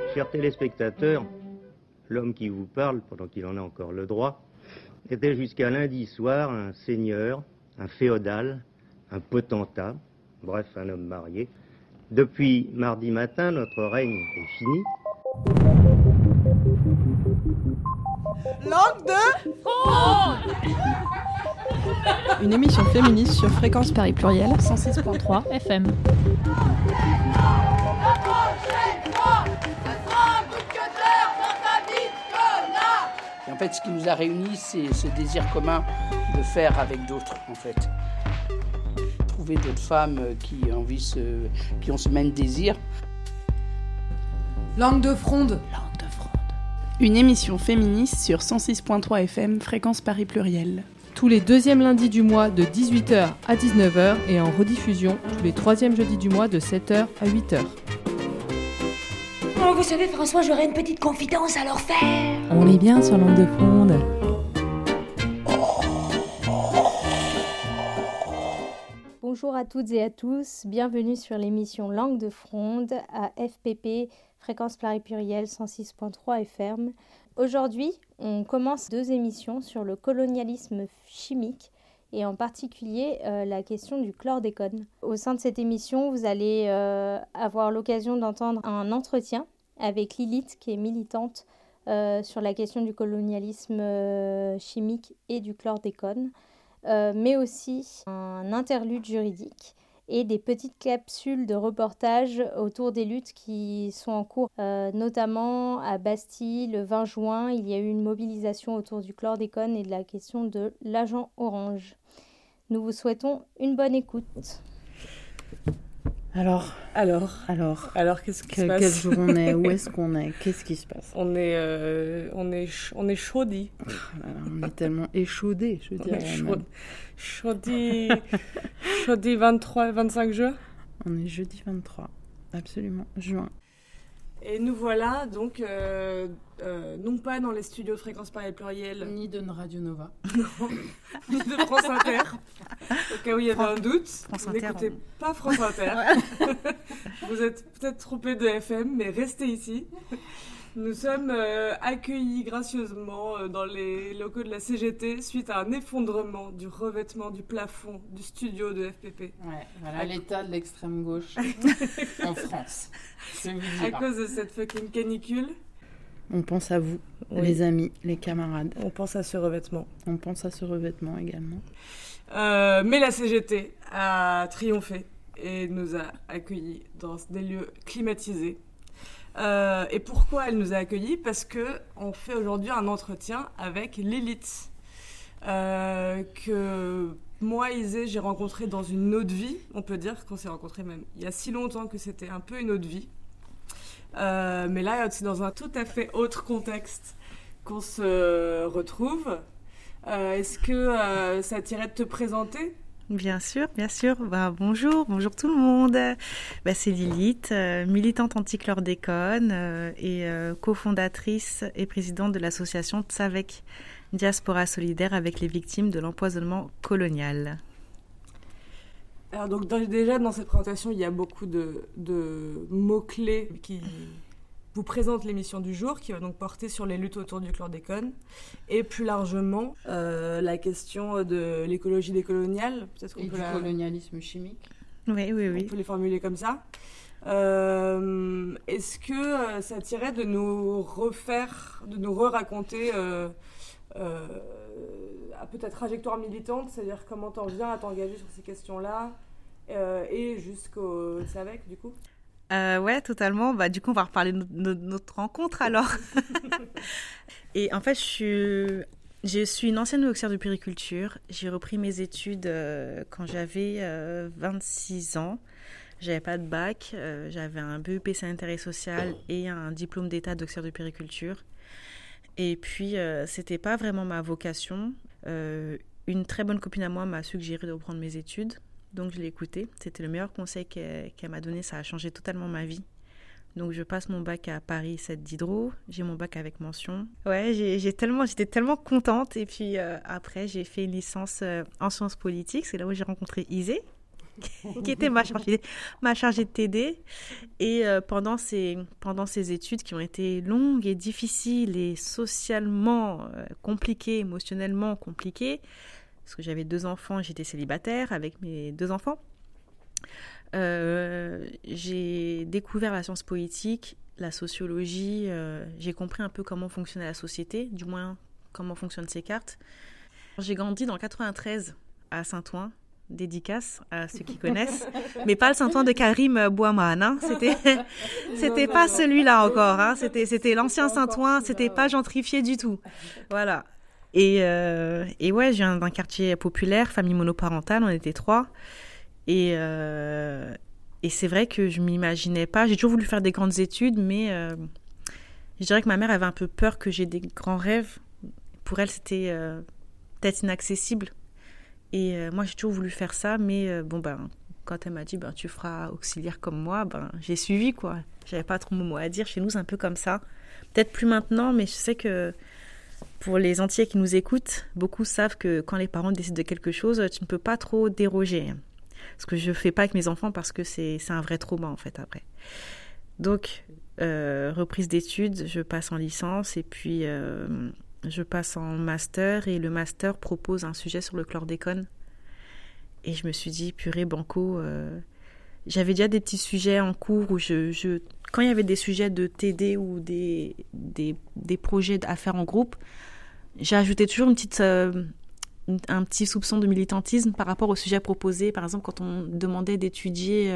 Chers téléspectateurs, l'homme qui vous parle, pendant qu'il en a encore le droit, était jusqu'à lundi soir un seigneur, un féodal, un potentat, bref, un homme marié. Depuis mardi matin, notre règne est fini. Langue de Fronde. Une émission féministe sur Fréquence Paris Pluriel 106.3 FM. Et en fait, ce qui nous a réunis, c'est ce désir commun de faire avec d'autres, en fait. Trouver d'autres femmes qui ont ce même désir. Langue de Fronde. Langue de Fronde. Une émission féministe sur 106.3 FM, Fréquence Paris Pluriel. Tous les deuxièmes lundis du mois de 18h à 19h et en rediffusion tous les troisièmes jeudis du mois de 7h à 8h. Oh, vous savez, François, j'aurais une petite confidence à leur faire. On est bien sur Langue de Fronde. Bonjour à toutes et à tous, bienvenue sur l'émission Langue de Fronde à FPP, Fréquence Paris Pluriel 106.3 FM. Aujourd'hui, on commence 2 émissions sur le colonialisme chimique et en particulier la question du chlordécone. Au sein de cette émission, vous allez avoir l'occasion d'entendre un entretien avec Lilith qui est militante sur la question du colonialisme chimique et du chlordécone, mais aussi un interlude juridique et des petites capsules de reportage autour des luttes qui sont en cours. Notamment à Bastille, le 20 juin, il y a eu une mobilisation autour du chlordécone et de la question de l'agent orange. Nous vous souhaitons une bonne écoute. Alors, qu'est-ce qui se passe ? Quel jour on est ? Où est-ce qu'on est ? Qu'est-ce qui se passe ? On est chaudis. Oh là là, on est tellement échaudés, je dirais. Chaudis 23 et 25 juin. On est jeudi 23, absolument, juin. Et nous voilà donc, non pas dans les studios de Fréquence Paris Pluriel. Ni de Radio Nova. Non, ni de France Inter. Au cas où il y avait un doute, vous n'écoutez pas France Inter. Vous êtes peut-être trompés de FM, mais restez ici. Nous sommes accueillis gracieusement dans les locaux de la CGT suite à un effondrement du revêtement du plafond du studio de FPP. Ouais, voilà l'état de l'extrême gauche en France. À cause de cette fucking canicule. On pense à vous, oui. Les amis, les camarades. On pense à ce revêtement. On pense à ce revêtement également. Mais la CGT a triomphé et nous a accueillis dans des lieux climatisés. Et pourquoi elle nous a accueillis ? Parce qu'on fait aujourd'hui un entretien avec Lilith, que moi, Isée, j'ai rencontrée dans une autre vie. On peut dire qu'on s'est rencontrés même il y a si longtemps que c'était un peu une autre vie. Mais là, c'est dans un tout à fait autre contexte qu'on se retrouve. Est-ce que ça t'irait de te présenter ? Bien sûr. Bonjour tout le monde. C'est Lilith, militante anti-chlordécone et cofondatrice et présidente de l'association Tsavek, Diaspora solidaire avec les victimes de l'empoisonnement colonial. Alors donc déjà dans cette présentation, il y a beaucoup de mots-clés qui vous présentent l'émission du jour, qui va donc porter sur les luttes autour du chlordécone et plus largement la question de l'écologie décoloniale. Peut-être qu'on et peut du colonialisme chimique. Oui. On peut les formuler comme ça. Est-ce que ça t'irait de nous re-raconter un peu ta trajectoire militante, c'est-à-dire comment t'en viens à t'engager sur ces questions-là et jusqu'au SAVEC du coup ? Ouais, totalement. Du coup, on va reparler de notre rencontre alors. Et en fait, je suis une ancienne auxiliaire de puériculture. J'ai repris mes études quand j'avais 26 ans. J'avais pas de bac. J'avais un BEP sanitaire et social et un diplôme d'état d'auxiliaire de puériculture. Et puis, c'était pas vraiment ma vocation. Une très bonne copine à moi m'a suggéré de reprendre mes études. Donc, je l'ai écoutée. C'était le meilleur conseil qu'elle m'a donné. Ça a changé totalement ma vie. Donc, je passe mon bac à Paris 7 d'hydro. J'ai mon bac avec mention. Ouais, j'étais tellement contente. Et puis, après, j'ai fait une licence en sciences politiques. C'est là où j'ai rencontré Isée. qui était ma chargée de TD. Et pendant ces études qui ont été longues et difficiles et socialement compliquées, émotionnellement compliquées, parce que j'avais 2 enfants, j'étais célibataire avec mes 2 enfants, j'ai découvert la science politique, la sociologie, j'ai compris un peu comment fonctionnait la société, du moins comment fonctionnent ces cartes. J'ai grandi dans le 93 à Saint-Ouen, dédicace à ceux qui connaissent, mais pas le Saint-Ouen de Karim Bouhamane, hein. C'était pas celui-là encore, hein. C'était l'ancien Saint-Ouen, c'était pas gentrifié du tout. Voilà. Et ouais, je viens d'un quartier populaire, famille monoparentale, on était 3. Et c'est vrai que je m'imaginais pas, j'ai toujours voulu faire des grandes études, mais je dirais que ma mère avait un peu peur que j'ai des grands rêves. Pour elle, c'était peut-être inaccessible. Et moi, j'ai toujours voulu faire ça, mais quand elle m'a dit tu feras auxiliaire comme moi, j'ai suivi, quoi. J'avais pas trop mon mot à dire. Chez nous, c'est un peu comme ça. Peut-être plus maintenant, mais je sais que pour les Antillais qui nous écoutent, beaucoup savent que quand les parents décident de quelque chose, tu ne peux pas trop déroger. Ce que je fais pas avec mes enfants parce que c'est un vrai trauma, en fait, après. Donc, reprise d'études, je passe en licence et puis je passe en master et le master propose un sujet sur le chlordécone. Et je me suis dit, purée, banco, j'avais déjà des petits sujets en cours où quand il y avait des sujets de TD ou des projets à faire en groupe, j'ajoutais toujours un petit soupçon de militantisme par rapport au sujet proposé. Par exemple, quand on demandait d'étudier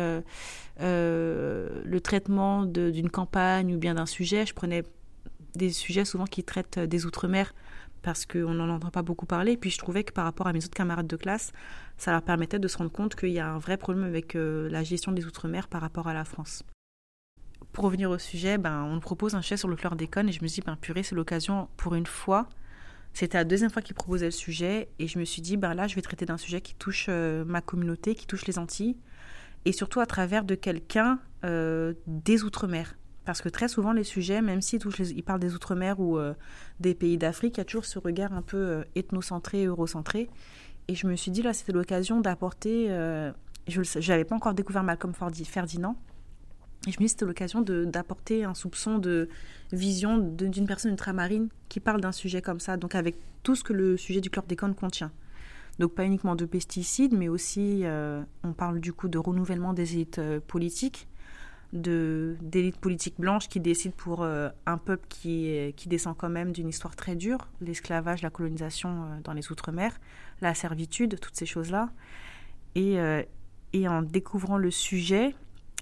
le traitement d'une campagne ou bien d'un sujet, je prenais des sujets souvent qui traitent des Outre-mer parce qu'on n'en entend pas beaucoup parler. Puis je trouvais que par rapport à mes autres camarades de classe, ça leur permettait de se rendre compte qu'il y a un vrai problème avec la gestion des Outre-mer par rapport à la France. Pour revenir au sujet, on me propose un sujet sur le chlordécone et je me dis, purée, c'est l'occasion pour une fois. C'était la 2e fois qu'ils proposaient le sujet et je me suis dit, là, je vais traiter d'un sujet qui touche ma communauté, qui touche les Antilles et surtout à travers de quelqu'un des Outre-mer. Parce que très souvent, les sujets, même s'ils parlent des Outre-mer ou des pays d'Afrique, il y a toujours ce regard un peu ethnocentré, eurocentré. Et je me suis dit, là, c'était l'occasion d'apporter... je n'avais pas encore découvert Malcolm Ferdinand. Et je me dis, c'était l'occasion d'apporter un soupçon de vision d'une personne ultramarine qui parle d'un sujet comme ça. Donc, avec tout ce que le sujet du chlordécone contient. Donc, pas uniquement de pesticides, mais aussi, on parle du coup de renouvellement des élites politiques, d'élites politiques blanches qui décident pour un peuple qui descend quand même d'une histoire très dure, l'esclavage, la colonisation dans les Outre-mer, la servitude, toutes ces choses-là. Et en découvrant le sujet,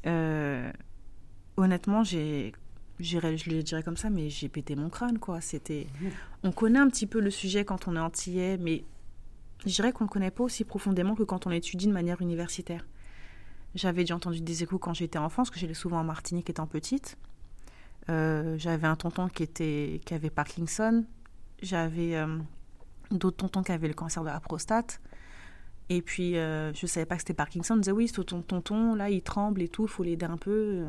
honnêtement, je le dirais comme ça, mais j'ai pété mon crâne, quoi. On connaît un petit peu le sujet quand on est antillais, mais je dirais qu'on ne le connaît pas aussi profondément que quand on l'étudie de manière universitaire. J'avais déjà entendu des échos quand j'étais enfant, parce que j'allais souvent en Martinique étant petite. J'avais un tonton qui avait Parkinson. J'avais d'autres tontons qui avaient le cancer de la prostate. Et puis, je ne savais pas que c'était Parkinson. On disait, oui, ce tonton, là, il tremble et tout, il faut l'aider un peu.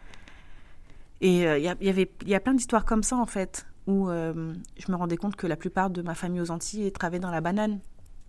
Et il y a plein d'histoires comme ça, en fait, où je me rendais compte que la plupart de ma famille aux Antilles travaillait dans la banane.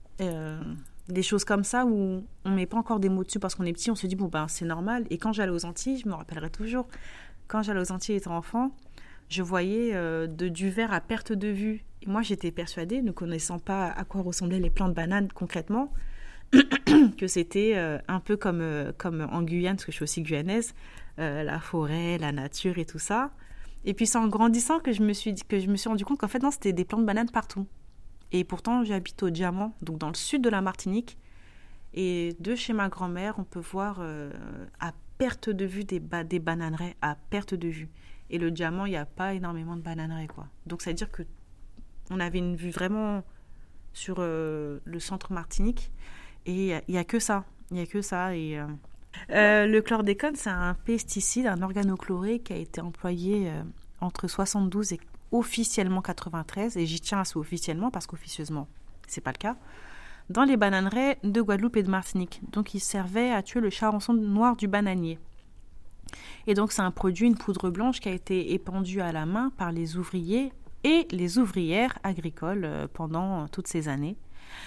Des choses comme ça où on ne met pas encore des mots dessus parce qu'on est petit, on se dit, c'est normal. Et quand j'allais aux Antilles, je me rappellerai toujours, quand j'allais aux Antilles étant enfant, je voyais du verre à perte de vue. Et moi, j'étais persuadée, ne connaissant pas à quoi ressemblaient les plants de banane concrètement, que c'était un peu comme en Guyane, parce que je suis aussi guyanaise, la forêt, la nature et tout ça. Et puis c'est en grandissant que je me suis rendu compte qu'en fait, non, c'était des plants de banane partout. Et pourtant, j'habite au Diamant, donc dans le sud de la Martinique. Et de chez ma grand-mère, on peut voir à perte de vue des bananeraies, à perte de vue. Et le Diamant, il n'y a pas énormément de bananeraies, quoi. Donc, ça veut dire qu'on avait une vue vraiment sur le centre Martinique. Et il n'y a que ça. Il n'y a que ça. Et le chlordécone, c'est un pesticide, un organochloré qui a été employé entre 72 et officiellement 93, et j'y tiens à ce officiellement parce qu'officieusement, c'est pas le cas, dans les bananeraies de Guadeloupe et de Martinique. Donc, il servait à tuer le charançon noir du bananier. Et donc, c'est un produit, une poudre blanche qui a été épandue à la main par les ouvriers et les ouvrières agricoles pendant toutes ces années.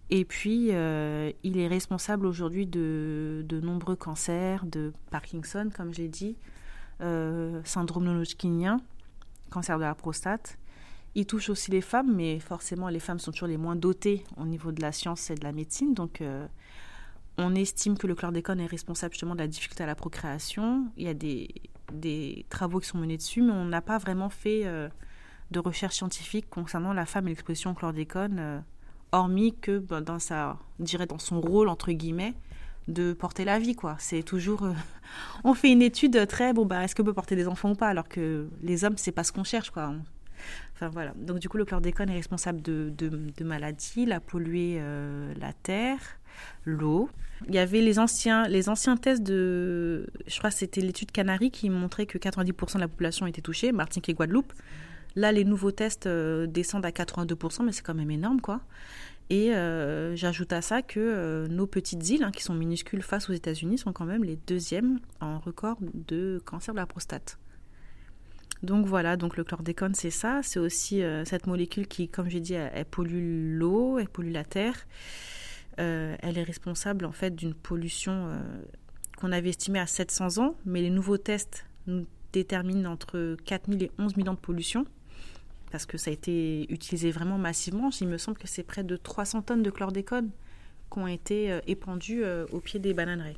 Et puis, il est responsable aujourd'hui de nombreux cancers, de Parkinson, comme je l'ai dit, syndrome non-hodgkinien, cancer de la prostate. Il touche aussi les femmes, mais forcément, les femmes sont toujours les moins dotées au niveau de la science et de la médecine. Donc, on estime que le chlordécone est responsable justement de la difficulté à la procréation. Il y a des travaux qui sont menés dessus, mais on n'a pas vraiment fait de recherche scientifique concernant la femme et l'exposition au chlordécone, hormis que dans son rôle, entre guillemets, de porter la vie, quoi. C'est toujours... on fait une étude très... est-ce qu'on peut porter des enfants ou pas, alors que les hommes, c'est pas ce qu'on cherche, quoi. Enfin, voilà. Donc, du coup, le chlordécone est responsable de maladies. Il a pollué la terre, l'eau. Il y avait les anciens tests de... Je crois que c'était l'étude Canary qui montrait que 90% de la population était touchée, Martinique et Guadeloupe. Là, les nouveaux tests descendent à 82%, mais c'est quand même énorme, quoi. Et j'ajoute à ça que nos petites îles, qui sont minuscules face aux États-Unis, sont quand même les deuxièmes en record de cancer de la prostate. Donc voilà, donc le chlordécone, c'est ça. C'est aussi cette molécule qui, comme j'ai dit, elle pollue l'eau, elle pollue la terre. Elle est responsable, en fait, d'une pollution qu'on avait estimée à 700 ans, mais les nouveaux tests nous déterminent entre 4000 et 11 000 ans de pollution, parce que ça a été utilisé vraiment massivement. Il me semble que c'est près de 300 tonnes de chlordécone qui ont été épandues au pied des bananeraies.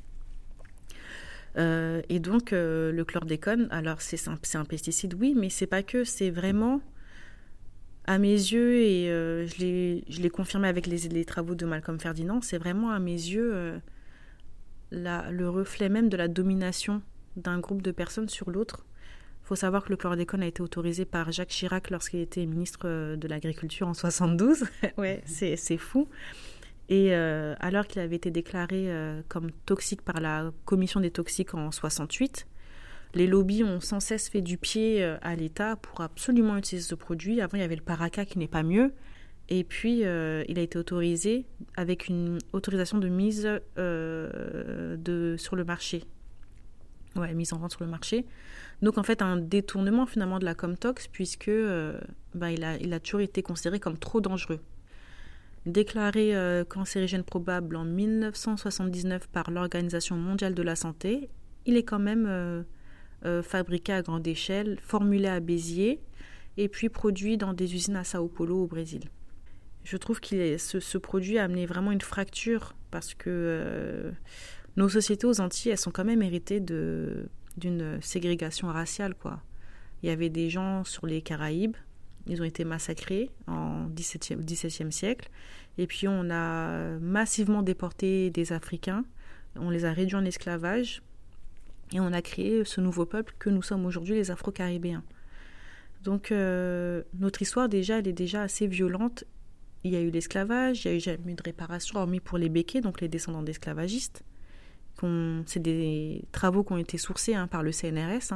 Et donc, le chlordécone, alors c'est un pesticide, oui, mais c'est pas que, c'est vraiment, à mes yeux, et je l'ai confirmé avec les travaux de Malcolm Ferdinand, c'est vraiment, à mes yeux, le reflet même de la domination d'un groupe de personnes sur l'autre. Il faut savoir que le chlordécone a été autorisé par Jacques Chirac lorsqu'il était ministre de l'Agriculture en 72. Ouais, c'est fou. Et alors qu'il avait été déclaré comme toxique par la commission des toxiques en 68, les lobbies ont sans cesse fait du pied à l'État pour absolument utiliser ce produit. Avant, il y avait le Paraquat qui n'est pas mieux. Et puis, il a été autorisé avec une autorisation de mise sur le marché. Ouais, mise en vente sur le marché. Donc, en fait, un détournement finalement de la Comtox, puisque il a toujours été considéré comme trop dangereux. Déclaré cancérigène probable en 1979 par l'Organisation mondiale de la santé, il est quand même fabriqué à grande échelle, formulé à Béziers et puis produit dans des usines à Sao Paulo au Brésil. Je trouve que ce produit a amené vraiment une fracture parce que nos sociétés aux Antilles, elles sont quand même héritées d'une ségrégation raciale, quoi. Il y avait des gens sur les Caraïbes, ils ont été massacrés au XVIIe siècle. Et puis, on a massivement déporté des Africains. On les a réduits en esclavage. Et on a créé ce nouveau peuple que nous sommes aujourd'hui, les Afro-Caribéens. Donc, notre histoire, déjà, elle est déjà assez violente. Il y a eu l'esclavage, il n'y a eu jamais eu de réparation, hormis pour les Békés, donc les descendants d'esclavagistes. C'est des travaux qui ont été sourcés par le CNRS,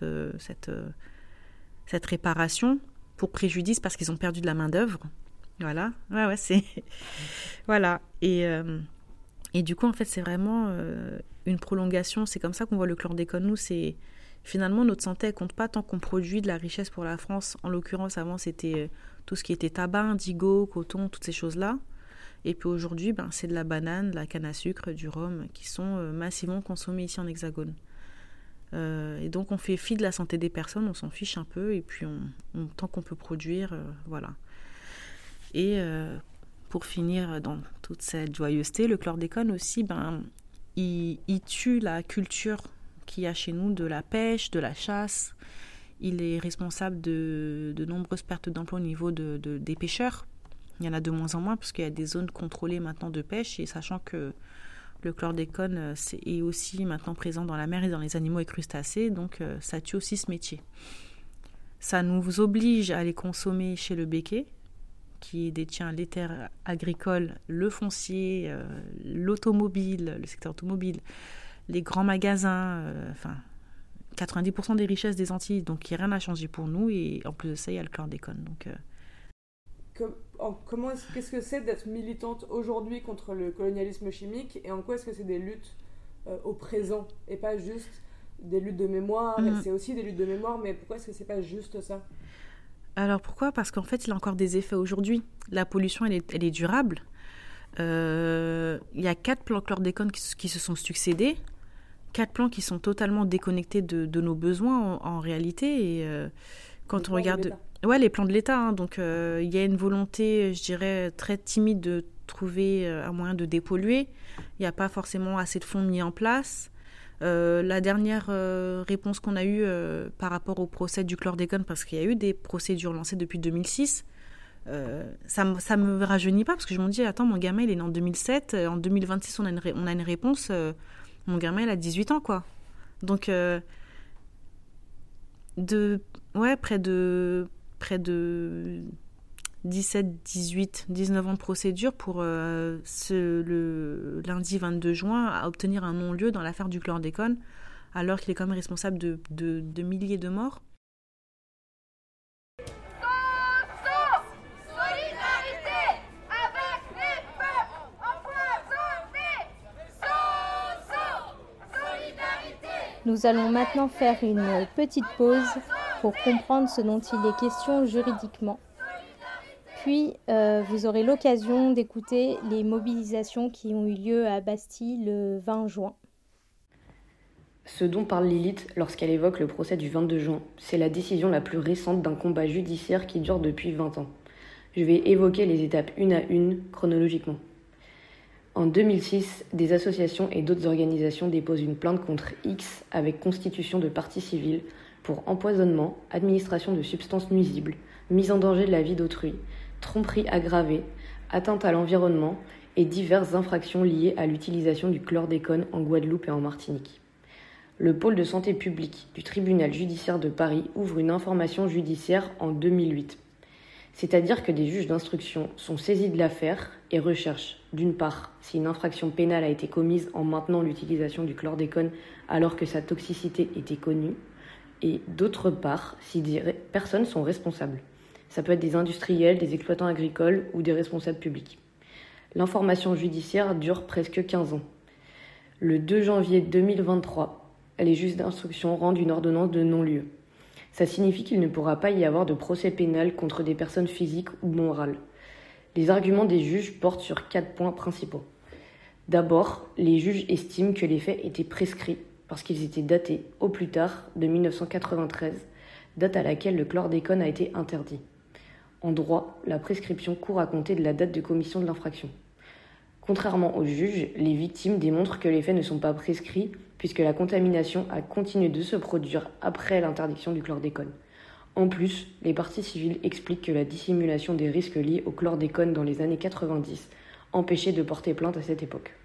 cette réparation pour préjudice parce qu'ils ont perdu de la main-d'œuvre. Voilà. Ouais, c'est... Voilà. Et du coup, en fait, c'est vraiment une prolongation. C'est comme ça qu'on voit le chlordécone. Nous, c'est... Finalement, notre santé, elle compte pas tant qu'on produit de la richesse pour la France. En l'occurrence, avant, c'était tout ce qui était tabac, indigo, coton, toutes ces choses-là. Et puis aujourd'hui, c'est de la banane, de la canne à sucre, du rhum, qui sont massivement consommés ici en Hexagone. Et donc, on fait fi de la santé des personnes, on s'en fiche un peu, et puis tant qu'on peut produire, voilà. Et pour finir dans toute cette joyeuseté, le chlordécone aussi, il tue la culture qu'il y a chez nous de la pêche, de la chasse. Il est responsable de nombreuses pertes d'emploi au niveau des pêcheurs. Il y en a de moins en moins parce qu'il y a des zones contrôlées maintenant de pêche, et sachant que le chlordécone est aussi maintenant présent dans la mer et dans les animaux et crustacés, donc ça tue aussi ce métier. Ça nous oblige à les consommer chez le béquet, qui détient les terres agricoles, le foncier, l'automobile, le secteur automobile, les grands magasins, 90% des richesses des Antilles, donc il n'y a rien à changer pour nous, et en plus de ça, il y a le chlordécone. Donc, qu'est-ce que c'est d'être militante aujourd'hui contre le colonialisme chimique, et en quoi est-ce que c'est des luttes au présent et pas juste des luttes de mémoire? Et c'est aussi des luttes de mémoire, mais pourquoi est-ce que c'est pas juste ça? Alors pourquoi? Parce qu'en fait, il a encore des effets aujourd'hui. La pollution, elle est durable. Il y a 4 plans chlordécone qui se sont succédés, 4 plans qui sont totalement déconnectés de nos besoins en réalité. Et quand on regarde... Ouais, les plans de l'État. Hein, donc, il y a une volonté, je dirais, très timide de trouver un moyen de dépolluer. Il n'y a pas forcément assez de fonds mis en place. La dernière réponse qu'on a eue par rapport au procès du chlordécone, parce qu'il y a eu des procédures lancées depuis 2006, ça me rajeunit pas, parce que je me dis, attends, mon gamin, il est né en 2007, en 2026, on a une réponse, mon gamin, il a 18 ans, quoi. Donc, près de 17, 18, 19 ans de procédure pour le lundi 22 juin à obtenir un non-lieu dans l'affaire du chlordécone, alors qu'il est quand même responsable de milliers de morts. Nous allons maintenant faire une petite pause pour comprendre ce dont il est question juridiquement. Puis, vous aurez l'occasion d'écouter les mobilisations qui ont eu lieu à Bastille le 20 juin. Ce dont parle Lilith lorsqu'elle évoque le procès du 22 juin, c'est la décision la plus récente d'un combat judiciaire qui dure depuis 20 ans. Je vais évoquer les étapes une à une, chronologiquement. En 2006, des associations et d'autres organisations déposent une plainte contre X avec constitution de partie civile pour empoisonnement, administration de substances nuisibles, mise en danger de la vie d'autrui, tromperie aggravée, atteinte à l'environnement et diverses infractions liées à l'utilisation du chlordécone en Guadeloupe et en Martinique. Le pôle de santé publique du tribunal judiciaire de Paris ouvre une information judiciaire en 2008. C'est-à-dire que des juges d'instruction sont saisis de l'affaire et recherchent, d'une part, si une infraction pénale a été commise en maintenant l'utilisation du chlordécone alors que sa toxicité était connue, et d'autre part, si des personnes sont responsables. Ça peut être des industriels, des exploitants agricoles ou des responsables publics. L'information judiciaire dure presque 15 ans. Le 2 janvier 2023, les juges d'instruction rendent une ordonnance de non-lieu. Ça signifie qu'il ne pourra pas y avoir de procès pénal contre des personnes physiques ou morales. Les arguments des juges portent sur 4 points principaux. D'abord, les juges estiment que les faits étaient prescrits parce qu'ils étaient datés, au plus tard, de 1993, date à laquelle le chlordécone a été interdit. En droit, la prescription court à compter de la date de commission de l'infraction. Contrairement aux juges, les victimes démontrent que les faits ne sont pas prescrits puisque la contamination a continué de se produire après l'interdiction du chlordécone. En plus, les parties civiles expliquent que la dissimulation des risques liés au chlordécone dans les années 90 empêchait de porter plainte à cette époque.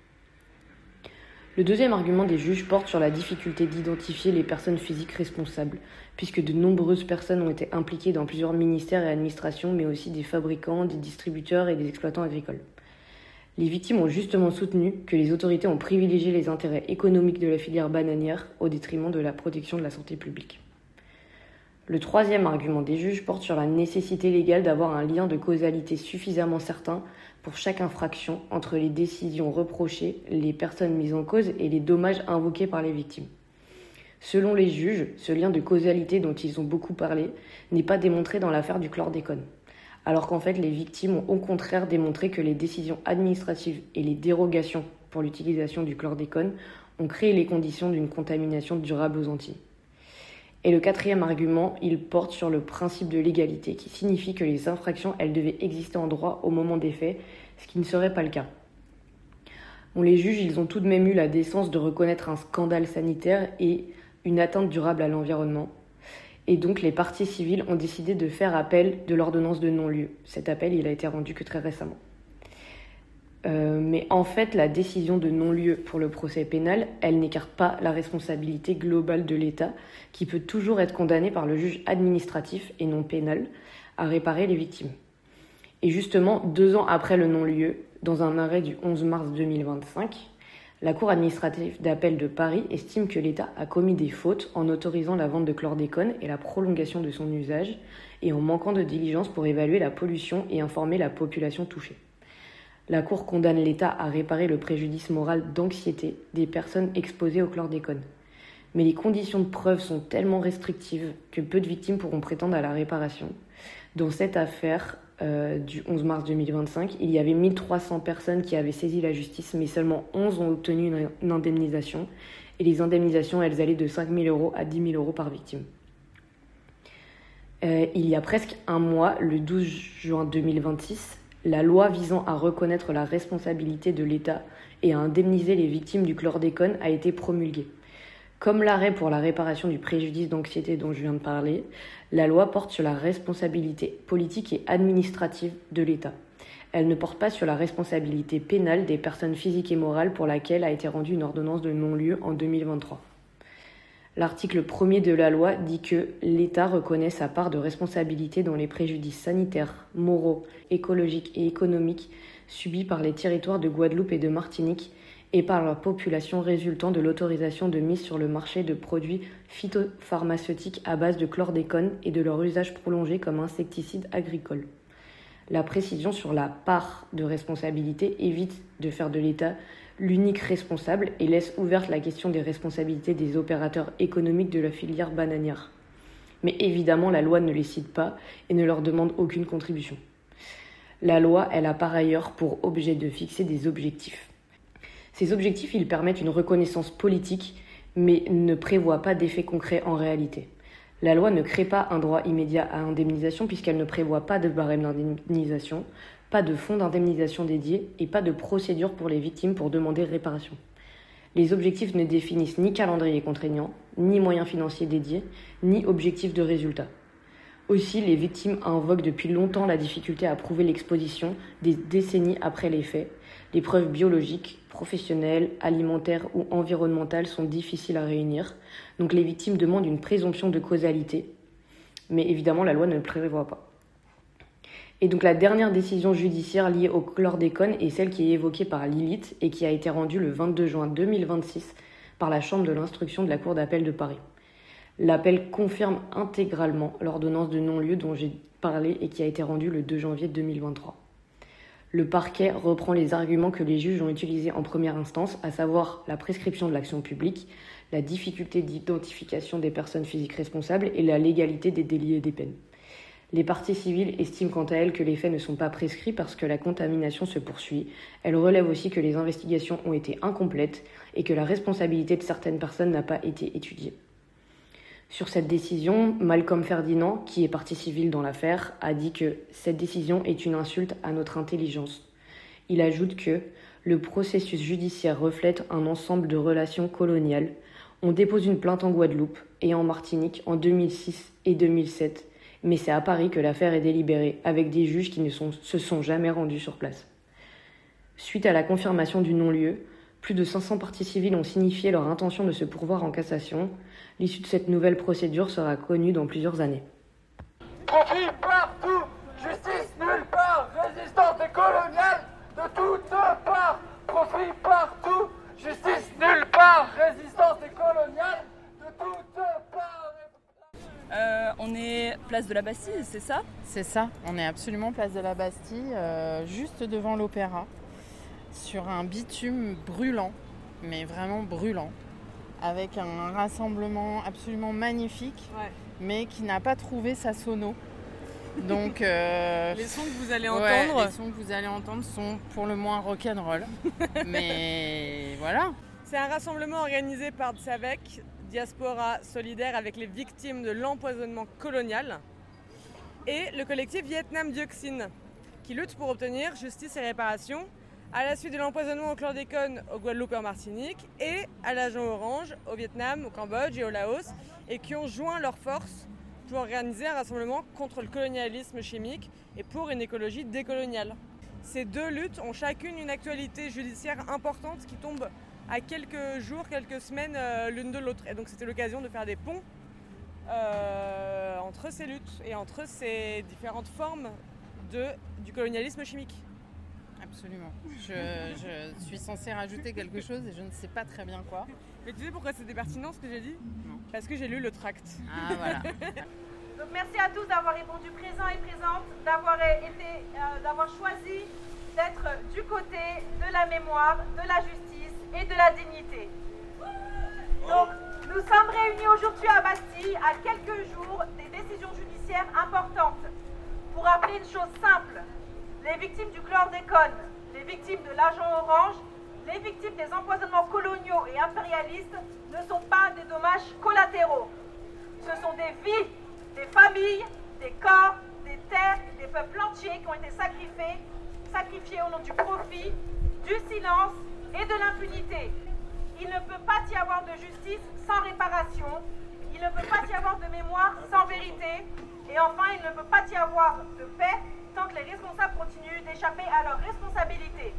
Le deuxième argument des juges porte sur la difficulté d'identifier les personnes physiques responsables, puisque de nombreuses personnes ont été impliquées dans plusieurs ministères et administrations, mais aussi des fabricants, des distributeurs et des exploitants agricoles. Les victimes ont justement soutenu que les autorités ont privilégié les intérêts économiques de la filière bananière au détriment de la protection de la santé publique. Le troisième argument des juges porte sur la nécessité légale d'avoir un lien de causalité suffisamment certain pour chaque infraction entre les décisions reprochées, les personnes mises en cause et les dommages invoqués par les victimes. Selon les juges, ce lien de causalité dont ils ont beaucoup parlé n'est pas démontré dans l'affaire du chlordécone, alors qu'en fait les victimes ont au contraire démontré que les décisions administratives et les dérogations pour l'utilisation du chlordécone ont créé les conditions d'une contamination durable aux Antilles. Et le quatrième argument, il porte sur le principe de légalité, qui signifie que les infractions, elles devaient exister en droit au moment des faits, ce qui ne serait pas le cas. Bon, les juges, ils ont tout de même eu la décence de reconnaître un scandale sanitaire et une atteinte durable à l'environnement. Et donc, les parties civiles ont décidé de faire appel de l'ordonnance de non-lieu. Cet appel, il a été rendu que très récemment. Mais en fait, la décision de non-lieu pour le procès pénal, elle n'écarte pas la responsabilité globale de l'État, qui peut toujours être condamné par le juge administratif et non pénal à réparer les victimes. Et justement, 2 ans après le non-lieu, dans un arrêt du 11 mars 2025, la Cour administrative d'appel de Paris estime que l'État a commis des fautes en autorisant la vente de chlordécone et la prolongation de son usage, et en manquant de diligence pour évaluer la pollution et informer la population touchée. La Cour condamne l'État à réparer le préjudice moral d'anxiété des personnes exposées au chlordécone. Mais les conditions de preuve sont tellement restrictives que peu de victimes pourront prétendre à la réparation. Dans cette affaire, du 11 mars 2025, il y avait 1300 personnes qui avaient saisi la justice, mais seulement 11 ont obtenu une indemnisation. Et les indemnisations, elles allaient de 5 000 € à 10 000 € par victime. Il y a presque un mois, le 12 juin 2026, la loi visant à reconnaître la responsabilité de l'État et à indemniser les victimes du chlordécone a été promulguée. Comme l'arrêt pour la réparation du préjudice d'anxiété dont je viens de parler, la loi porte sur la responsabilité politique et administrative de l'État. Elle ne porte pas sur la responsabilité pénale des personnes physiques et morales pour laquelle a été rendue une ordonnance de non-lieu en 2023. L'article 1er de la loi dit que l'État reconnaît sa part de responsabilité dans les préjudices sanitaires, moraux, écologiques et économiques subis par les territoires de Guadeloupe et de Martinique et par leur population résultant de l'autorisation de mise sur le marché de produits phytopharmaceutiques à base de chlordécone et de leur usage prolongé comme insecticide agricole. La précision sur la part de responsabilité évite de faire de l'État l'unique responsable et laisse ouverte la question des responsabilités des opérateurs économiques de la filière bananière. Mais évidemment, la loi ne les cite pas et ne leur demande aucune contribution. La loi, elle a par ailleurs pour objet de fixer des objectifs. Ces objectifs, ils permettent une reconnaissance politique, mais ne prévoient pas d'effet concret en réalité. La loi ne crée pas un droit immédiat à indemnisation puisqu'elle ne prévoit pas de barème d'indemnisation, pas de fonds d'indemnisation dédiés et pas de procédure pour les victimes pour demander réparation. Les objectifs ne définissent ni calendrier contraignant, ni moyens financiers dédiés, ni objectifs de résultat. Aussi, les victimes invoquent depuis longtemps la difficulté à prouver l'exposition des décennies après les faits. Les preuves biologiques, professionnelles, alimentaires ou environnementales sont difficiles à réunir. Donc les victimes demandent une présomption de causalité. Mais évidemment, la loi ne le prévoit pas. Et donc la dernière décision judiciaire liée au chlordécone est celle qui est évoquée par Lilith et qui a été rendue le 22 juin 2026 par la Chambre de l'instruction de la Cour d'appel de Paris. L'appel confirme intégralement l'ordonnance de non-lieu dont j'ai parlé et qui a été rendue le 2 janvier 2023. Le parquet reprend les arguments que les juges ont utilisés en première instance, à savoir la prescription de l'action publique, la difficulté d'identification des personnes physiques responsables et la légalité des délits et des peines. Les parties civiles estiment quant à elles que les faits ne sont pas prescrits parce que la contamination se poursuit. Elles relèvent aussi que les investigations ont été incomplètes et que la responsabilité de certaines personnes n'a pas été étudiée. Sur cette décision, Malcolm Ferdinand, qui est partie civile dans l'affaire, a dit que cette décision est une insulte à notre intelligence. Il ajoute que le processus judiciaire reflète un ensemble de relations coloniales. On dépose une plainte en Guadeloupe et en Martinique en 2006 et 2007. Mais c'est à Paris que l'affaire est délibérée, avec des juges qui ne se sont jamais rendus sur place. Suite à la confirmation du non-lieu, plus de 500 parties civiles ont signifié leur intention de se pourvoir en cassation. L'issue de cette nouvelle procédure sera connue dans plusieurs années. Profit partout, justice nulle part, résistance décoloniale de toutes parts. Profit partout, justice nulle part, résistance décoloniale de toutes parts. On est place de la Bastille, c'est ça ? C'est ça, on est absolument place de la Bastille, juste devant l'Opéra, sur un bitume brûlant, mais vraiment brûlant, avec un rassemblement absolument magnifique, mais qui n'a pas trouvé sa sono. Donc, les sons que vous allez entendre, les sons que vous allez entendre sont pour le moins rock'n'roll, mais voilà. C'est un rassemblement organisé par Tsavek, Diaspora solidaire avec les victimes de l'empoisonnement colonial, et le collectif Vietnam Dioxine, qui lutte pour obtenir justice et réparation à la suite de l'empoisonnement au chlordécone au Guadeloupe et en Martinique, et à l'agent orange au Vietnam, au Cambodge et au Laos, et qui ont joint leurs forces pour organiser un rassemblement contre le colonialisme chimique et pour une écologie décoloniale. Ces deux luttes ont chacune une actualité judiciaire importante qui tombe à quelques jours, quelques semaines l'une de l'autre. Et donc c'était l'occasion de faire des ponts entre ces luttes et entre ces différentes formes du colonialisme chimique. Absolument. Je suis censée rajouter quelque chose et je ne sais pas très bien quoi. Mais tu sais pourquoi c'était pertinent ce que j'ai dit ? Non. Parce que j'ai lu le tract. Ah voilà. Donc merci à tous d'avoir répondu présents et présentes, d'avoir choisi d'être du côté de la mémoire, de la justice et de la dignité. Donc nous sommes réunis aujourd'hui à Bastille à quelques jours des décisions judiciaires importantes. pour rappeler une chose simple. Les victimes du chlordécone, les victimes de l'agent orange, les victimes des empoisonnements coloniaux et impérialistes ne sont pas des dommages collatéraux. Ce sont des vies, des familles, des corps, des terres, des peuples entiers qui ont été sacrifiés au nom du profit, du silence et de l'impunité. Il ne peut pas y avoir de justice sans réparation. Il ne peut pas y avoir de mémoire sans vérité. Et enfin, il ne peut pas y avoir de paix tant que les responsables continuent d'échapper à leurs responsabilités.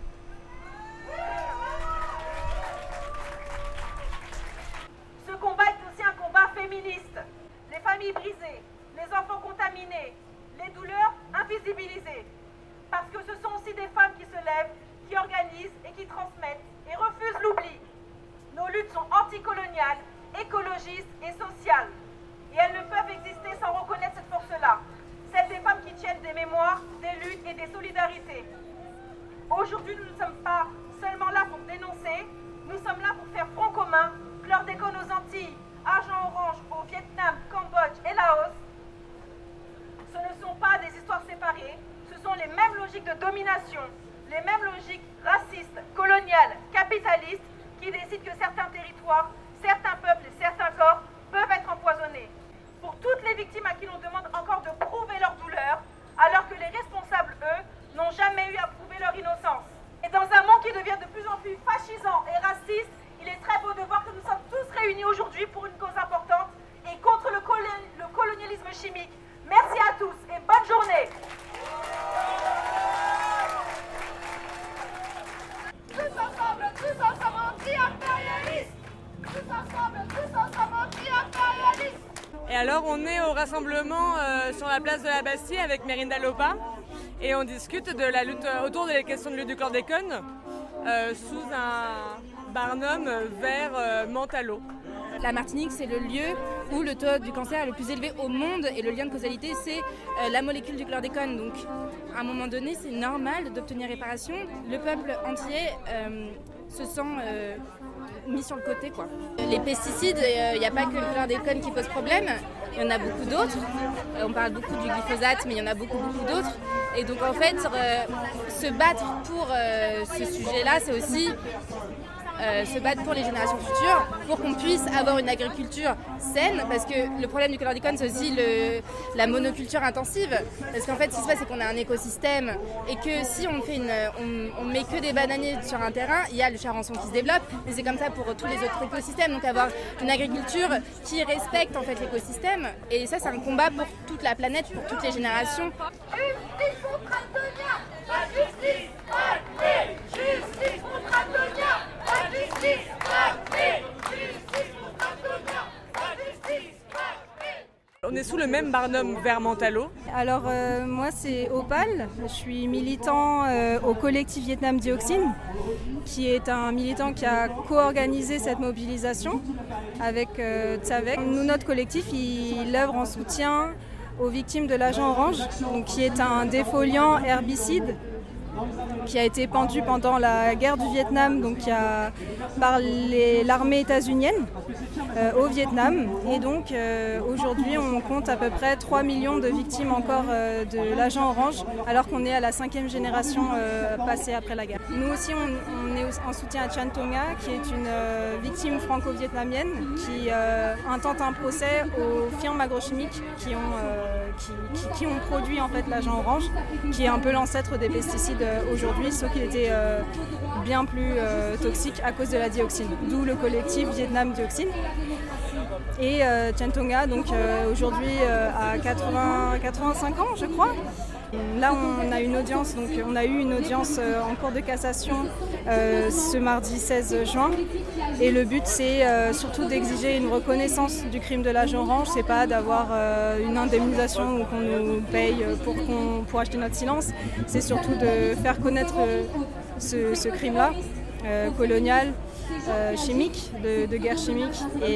Ce combat est aussi un combat féministe. Les familles brisées, les enfants contaminés, les douleurs invisibilisées. Parce que ce sont aussi des femmes qui se lèvent, qui organisent et qui transmettent et refusent l'oubli. Nos luttes sont anticoloniales, écologistes et sociales. Et elles ne peuvent exister sans reconnaître cette force-là. Celle des femmes qui tiennent des mémoires, des luttes et des solidarités. Aujourd'hui, nous ne sommes pas seulement là pour dénoncer, nous sommes là pour faire front commun, chlordécone aux Antilles, agent orange au Vietnam, Cambodge et Laos. Ce ne sont pas des histoires séparées, ce sont les mêmes logiques de domination, les mêmes logiques racistes, coloniales, capitalistes qui décident que certains territoires, certains peuples et certains corps peuvent être empoisonnés. Pour toutes les victimes à qui l'on demande encore de prouver leur douleur, alors que les responsables, eux, n'ont jamais eu à prouver leur innocence. Et dans un monde qui devient de plus en plus fascisant et raciste, il est très beau de voir que nous sommes tous réunis aujourd'hui pour une cause importante et contre le colonialisme chimique. Merci à tous et bonne journée. Tous ensemble anti-impérialistes. Tous ensemble anti-impérialistes. Et alors on est au rassemblement sur la place de la Bastille avec Merinda Lopa et on discute de la lutte autour des questions de lutte du chlordécone sous un barnum vert menthe à l'eau. La Martinique, c'est le lieu où le taux du cancer est le plus élevé au monde et le lien de causalité, c'est la molécule du chlordécone. Donc, à un moment donné, c'est normal d'obtenir réparation. Le peuple entier se sent mis sur le côté, quoi. Les pesticides, il n'y a pas que le chlordécone qui pose problème, il y en a beaucoup d'autres. On parle beaucoup du glyphosate, mais il y en a beaucoup d'autres. Et donc, en fait, se battre pour ce sujet-là, c'est aussi se battre pour les générations futures, pour qu'on puisse avoir une agriculture saine, parce que le problème du chlordécone, c'est aussi la monoculture intensive, parce qu'en fait, ce qui se passe, c'est qu'on a un écosystème, et que si on met que des bananiers sur un terrain, il y a le charançon qui se développe, mais c'est comme ça pour tous les autres écosystèmes, donc avoir une agriculture qui respecte en fait l'écosystème, et ça, c'est un combat pour toute la planète, pour toutes les générations. Justice contre Antonia, la justice, allez, justice contre Antonia, la justice, allez, justice contre Antonia, la justice, allez. On est sous le même barnum vert menthe à l'eau. Alors moi c'est Opal, je suis militant au collectif Vietnam Dioxine, qui est un militant qui a co-organisé cette mobilisation avec Tsavek. Nous, notre collectif, il œuvre en soutien aux victimes de l'agent orange, donc, qui est un défoliant herbicide qui a été pendu pendant la guerre du Vietnam, donc par l'armée états-unienne au Vietnam. Et donc aujourd'hui on compte à peu près 3 millions de victimes encore de l'agent orange, alors qu'on est à la 5e génération passée après la guerre. Nous aussi on est en soutien à Chan Tonga, qui est une victime franco-vietnamienne qui intente un procès aux firmes agrochimiques qui ont produit en fait l'agent orange, qui est un peu l'ancêtre des pesticides aujourd'hui, sauf qu'il était bien plus toxique à cause de la dioxine, d'où le collectif Vietnam Dioxine. Et Chan Tonga, donc aujourd'hui à 85 ans, je crois. Là, on a eu une audience en cours de cassation ce mardi 16 juin. Et le but, c'est surtout d'exiger une reconnaissance du crime de l'agent orange. C'est pas d'avoir une indemnisation ou qu'on nous paye pour acheter notre silence. C'est surtout de faire connaître ce crime-là, colonial, chimique, de guerre chimique.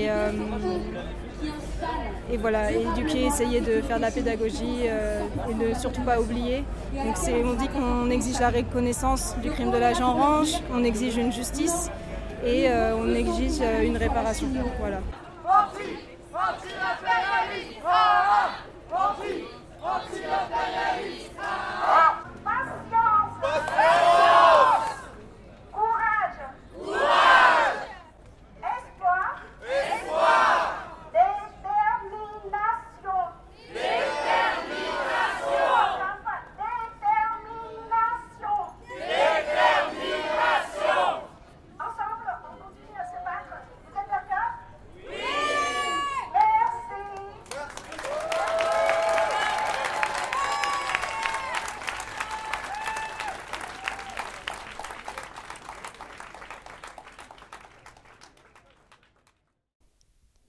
Et voilà, éduquer, essayer de faire de la pédagogie et de surtout pas oublier. Donc on dit qu'on exige la reconnaissance du crime de l'agent orange, on exige une justice et on exige une réparation. Voilà. Anti-impérialiste, anti-impérialiste.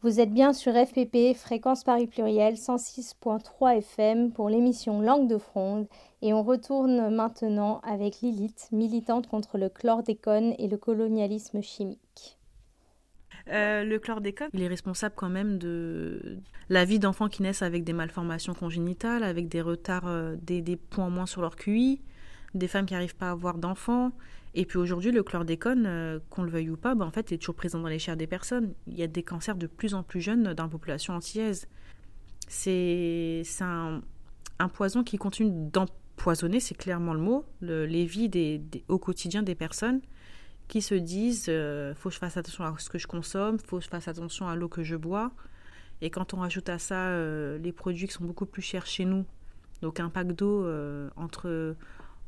Vous êtes bien sur FPP, Fréquence Paris Pluriel, 106.3 FM pour l'émission Langue de Fronde. Et on retourne maintenant avec Lilith, militante contre le chlordécone et le colonialisme chimique. Le chlordécone, il est responsable quand même de la vie d'enfants qui naissent avec des malformations congénitales, avec des retards, des points en moins sur leur QI, des femmes qui n'arrivent pas à avoir d'enfants. Et puis aujourd'hui, le chlordécone, qu'on le veuille ou pas, en fait, est toujours présent dans les chairs des personnes. Il y a des cancers de plus en plus jeunes dans la population antillaise. C'est un poison qui continue d'empoisonner, c'est clairement le mot, les vies au quotidien des personnes qui se disent faut que je fasse attention à ce que je consomme, faut que je fasse attention à l'eau que je bois. Et quand on rajoute à ça les produits qui sont beaucoup plus chers chez nous, donc un pack d'eau entre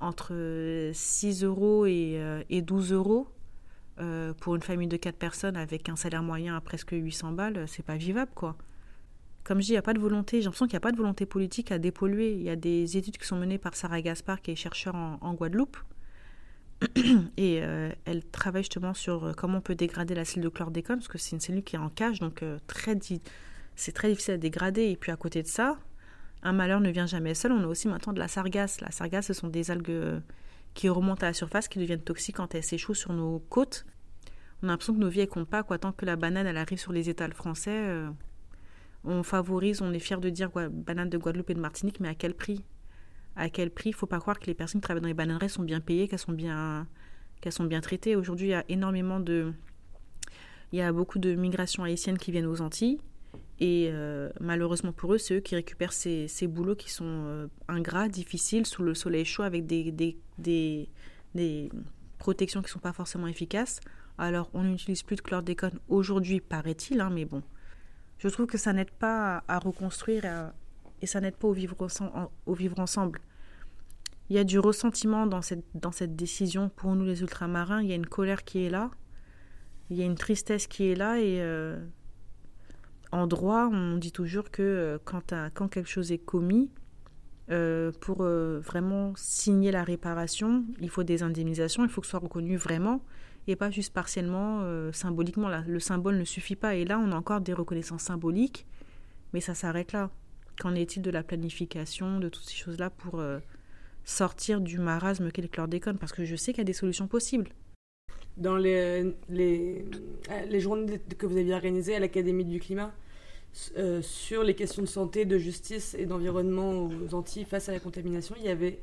6 € et 12 € pour une famille de 4 personnes avec un salaire moyen à presque 800 balles, c'est pas vivable, quoi. Comme je dis, il n'y a pas de volonté, j'ai l'impression qu'il n'y a pas de volonté politique à dépolluer. Il y a des études qui sont menées par Sarah Gaspard, qui est chercheure en Guadeloupe, et elle travaille justement sur comment on peut dégrader la cellule de chlordécone, parce que c'est une cellule qui est en cage, donc c'est très difficile à dégrader. Et puis à côté de ça, un malheur ne vient jamais seul, on a aussi maintenant de la sargasse. La sargasse, ce sont des algues qui remontent à la surface, qui deviennent toxiques quand elles s'échouent sur nos côtes. On a l'impression que nos vies, elles comptent pas, quoi. Tant que la banane, elle arrive sur les étals français, on favorise, on est fiers de dire banane de Guadeloupe et de Martinique, mais à quel prix ? À quel prix ? Il ne faut pas croire que les personnes qui travaillent dans les bananeraies sont bien payées, qu'elles sont bien traitées. Aujourd'hui, il y a beaucoup de migrations haïtiennes qui viennent aux Antilles. Et malheureusement pour eux, c'est eux qui récupèrent ces boulots qui sont ingrats, difficiles, sous le soleil chaud, avec des protections qui ne sont pas forcément efficaces. Alors, on n'utilise plus de chlordécone aujourd'hui, paraît-il, mais bon. Je trouve que ça n'aide pas à reconstruire et ça n'aide pas au vivre ensemble. Il y a du ressentiment dans cette décision pour nous les ultramarins. Il y a une colère qui est là, il y a une tristesse qui est là et en droit, on dit toujours que quand quelque chose est commis, pour vraiment signer la réparation, il faut des indemnisations, il faut que ce soit reconnu vraiment et pas juste partiellement, symboliquement. Le symbole ne suffit pas et là, on a encore des reconnaissances symboliques, mais ça s'arrête là. Qu'en est-il de la planification, de toutes ces choses-là pour sortir du marasme qu'est le chlordécone ? Parce que je sais qu'il y a des solutions possibles. Dans les journées que vous aviez organisées à l'Académie du Climat, sur les questions de santé, de justice et d'environnement aux Antilles face à la contamination, il y avait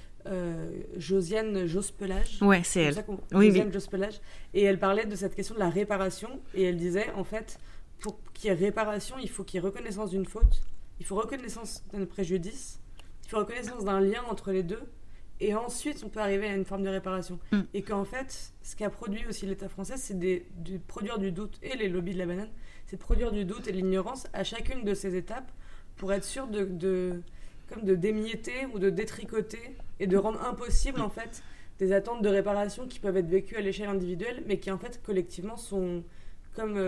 Josiane Jospelage. Ouais, c'est elle. Josiane Jospelage. Et elle parlait de cette question de la réparation. Et elle disait, en fait, pour qu'il y ait réparation, il faut qu'il y ait reconnaissance d'une faute, il faut reconnaissance d'un préjudice, il faut reconnaissance d'un lien entre les deux. Et ensuite, on peut arriver à une forme de réparation. Et qu'en fait, ce qu'a produit aussi l'État français, c'est de produire du doute, et les lobbies de la banane, c'est de produire du doute et de l'ignorance à chacune de ces étapes pour être sûr de d'émietter ou de détricoter et de rendre impossible, en fait, des attentes de réparation qui peuvent être vécues à l'échelle individuelle, mais qui, en fait, collectivement, sont comme,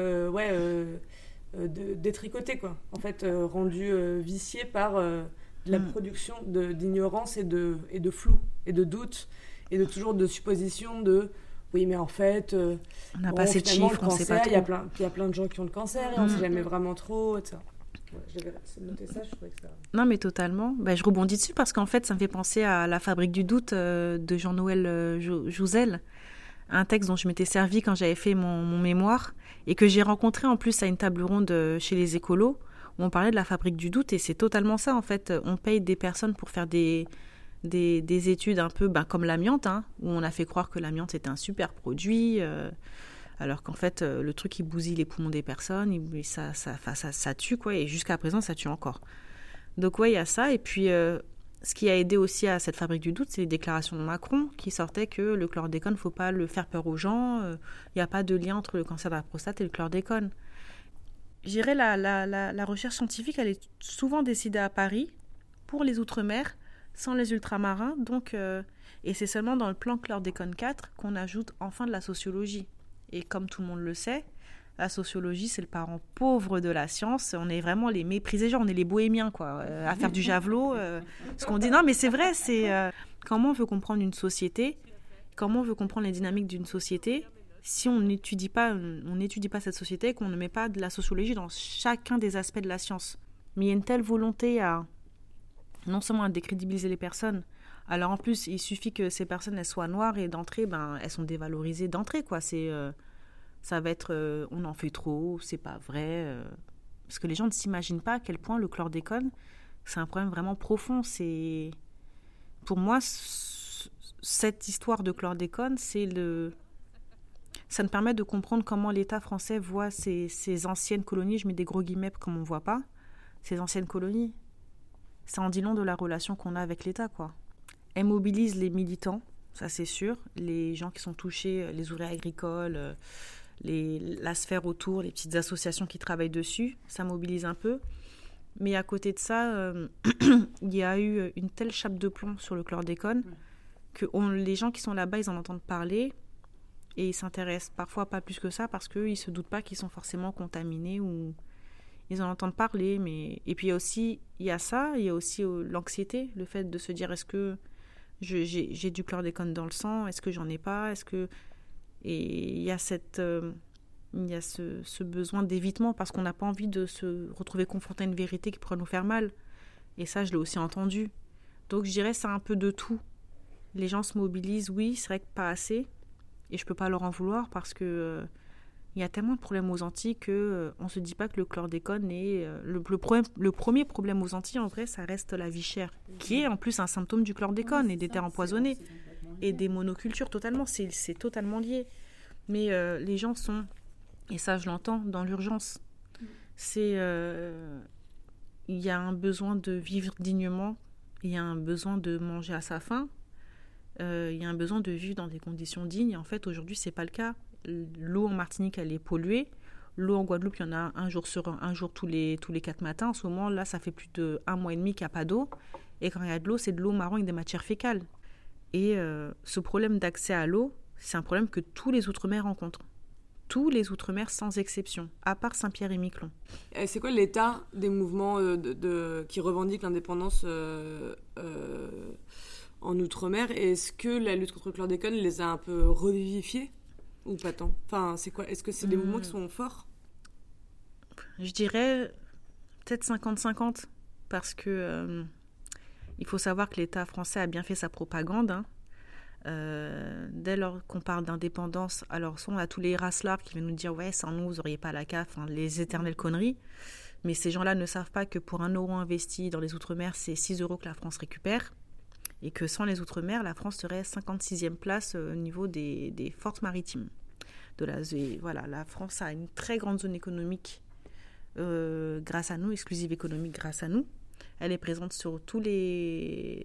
détricotées, quoi. En fait, rendues viciées par... la production d'ignorance et de flou et de doute et de toujours de supposition de oui mais en fait on n'a pas assez de chiffres, on sait pas trop. Il y a plein de gens qui ont le cancer et on sait jamais vraiment trop, etc. J'avais noté ça, je trouvais que ça... Non mais totalement, je rebondis dessus parce qu'en fait ça me fait penser à La Fabrique du doute de Jean-Noël Jouzel, un texte dont je m'étais servi quand j'avais fait mon mémoire et que j'ai rencontré en plus à une table ronde chez les écolos. On parlait de la fabrique du doute et c'est totalement ça en fait. On paye des personnes pour faire des études un peu comme l'amiante, où on a fait croire que l'amiante était un super produit, alors qu'en fait le truc il bousille les poumons des personnes, ça tue quoi, et jusqu'à présent ça tue encore. Donc ouais, il y a ça. Et puis ce qui a aidé aussi à cette fabrique du doute, c'est les déclarations de Macron qui sortaient que le chlordécone, faut pas le faire peur aux gens, il n'y a pas de lien entre le cancer de la prostate et le chlordécone. Je dirais la recherche scientifique, elle est souvent décidée à Paris, pour les Outre-mer, sans les ultramarins. Donc, et c'est seulement dans le plan chlordécone 4 qu'on ajoute enfin de la sociologie. Et comme tout le monde le sait, la sociologie, c'est le parent pauvre de la science. On est vraiment les méprisés, genre on est les bohémiens, quoi, à faire du javelot. Ce qu'on dit, non mais c'est vrai, c'est comment on veut comprendre une société, comment on veut comprendre les dynamiques d'une société. si on n'étudie pas cette société, qu'on ne met pas de la sociologie dans chacun des aspects de la science. Mais il y a une telle volonté non seulement à décrédibiliser les personnes, alors en plus, il suffit que ces personnes elles soient noires et d'entrée, elles sont dévalorisées d'entrée, quoi. Ça va être on en fait trop, c'est pas vrai. Parce que les gens ne s'imaginent pas à quel point le chlordécone, c'est un problème vraiment profond. Pour moi, cette histoire de chlordécone, ça me permet de comprendre comment l'État français voit ces anciennes colonies, je mets des gros guillemets comme on ne voit pas, ces anciennes colonies. Ça en dit long de la relation qu'on a avec l'État, quoi. Elle mobilise les militants, ça c'est sûr, les gens qui sont touchés, les ouvriers agricoles, la sphère autour, les petites associations qui travaillent dessus, ça mobilise un peu. Mais à côté de ça, il y a eu une telle chape de plomb sur le chlordécone que les gens qui sont là-bas, ils en entendent parler et ils s'intéressent parfois pas plus que ça parce qu'ils ne se doutent pas qu'ils sont forcément contaminés ou ils en entendent parler. Et puis il y a ça, il y a aussi l'anxiété, le fait de se dire est-ce que j'ai du chlordécone dans le sang, est-ce que j'en ai pas, et il y a ce besoin d'évitement parce qu'on n'a pas envie de se retrouver confronté à une vérité qui pourrait nous faire mal. Et ça, je l'ai aussi entendu. Donc, je dirais c'est un peu de tout. Les gens se mobilisent, oui, c'est vrai que pas assez. Et je peux pas leur en vouloir parce que il y a tellement de problèmes aux Antilles qu'on se dit pas que le chlordécone est... le premier problème aux Antilles, en vrai, ça reste la vie chère, qui est en plus un symptôme du chlordécone et des terres empoisonnées et des monocultures, totalement. C'est totalement lié. Mais les gens sont... Et ça, je l'entends, dans l'urgence. Il y a un besoin de vivre dignement, il y a un besoin de manger à sa faim, il y a un besoin de vivre dans des conditions dignes. Et en fait, aujourd'hui, c'est pas le cas. L'eau en Martinique, elle est polluée. L'eau en Guadeloupe, il y en a un jour tous les 4 matins. En ce moment, là, ça fait plus d'1 mois et demi qu'il n'y a pas d'eau. Et quand il y a de l'eau, c'est de l'eau marron avec des matières fécales. Et ce problème d'accès à l'eau, c'est un problème que tous les Outre-mer rencontrent. Tous les Outre-mer sans exception, à part Saint-Pierre et Miquelon. Et c'est quoi l'état des mouvements qui revendiquent l'indépendance en Outre-mer? Et est-ce que la lutte contre le chlordécone les a un peu revivifiés ou pas tant? Enfin, c'est quoi? Est-ce que c'est des mouvements qui sont forts? Je dirais peut-être 50-50, parce que il faut savoir que l'État français a bien fait sa propagande, hein. Dès lors qu'on parle d'indépendance, alors on a tous les raslards qui viennent nous dire ouais, sans nous vous n'auriez pas la CAF, les éternelles conneries, mais ces gens-là ne savent pas que pour 1 euro investi dans les Outre-mer, c'est 6 euros que la France récupère, et que sans les Outre-mer, la France serait 56e place au niveau des forces maritimes. Voilà, la France a une très grande zone économique grâce à nous, exclusive économique grâce à nous. Elle est présente sur tous les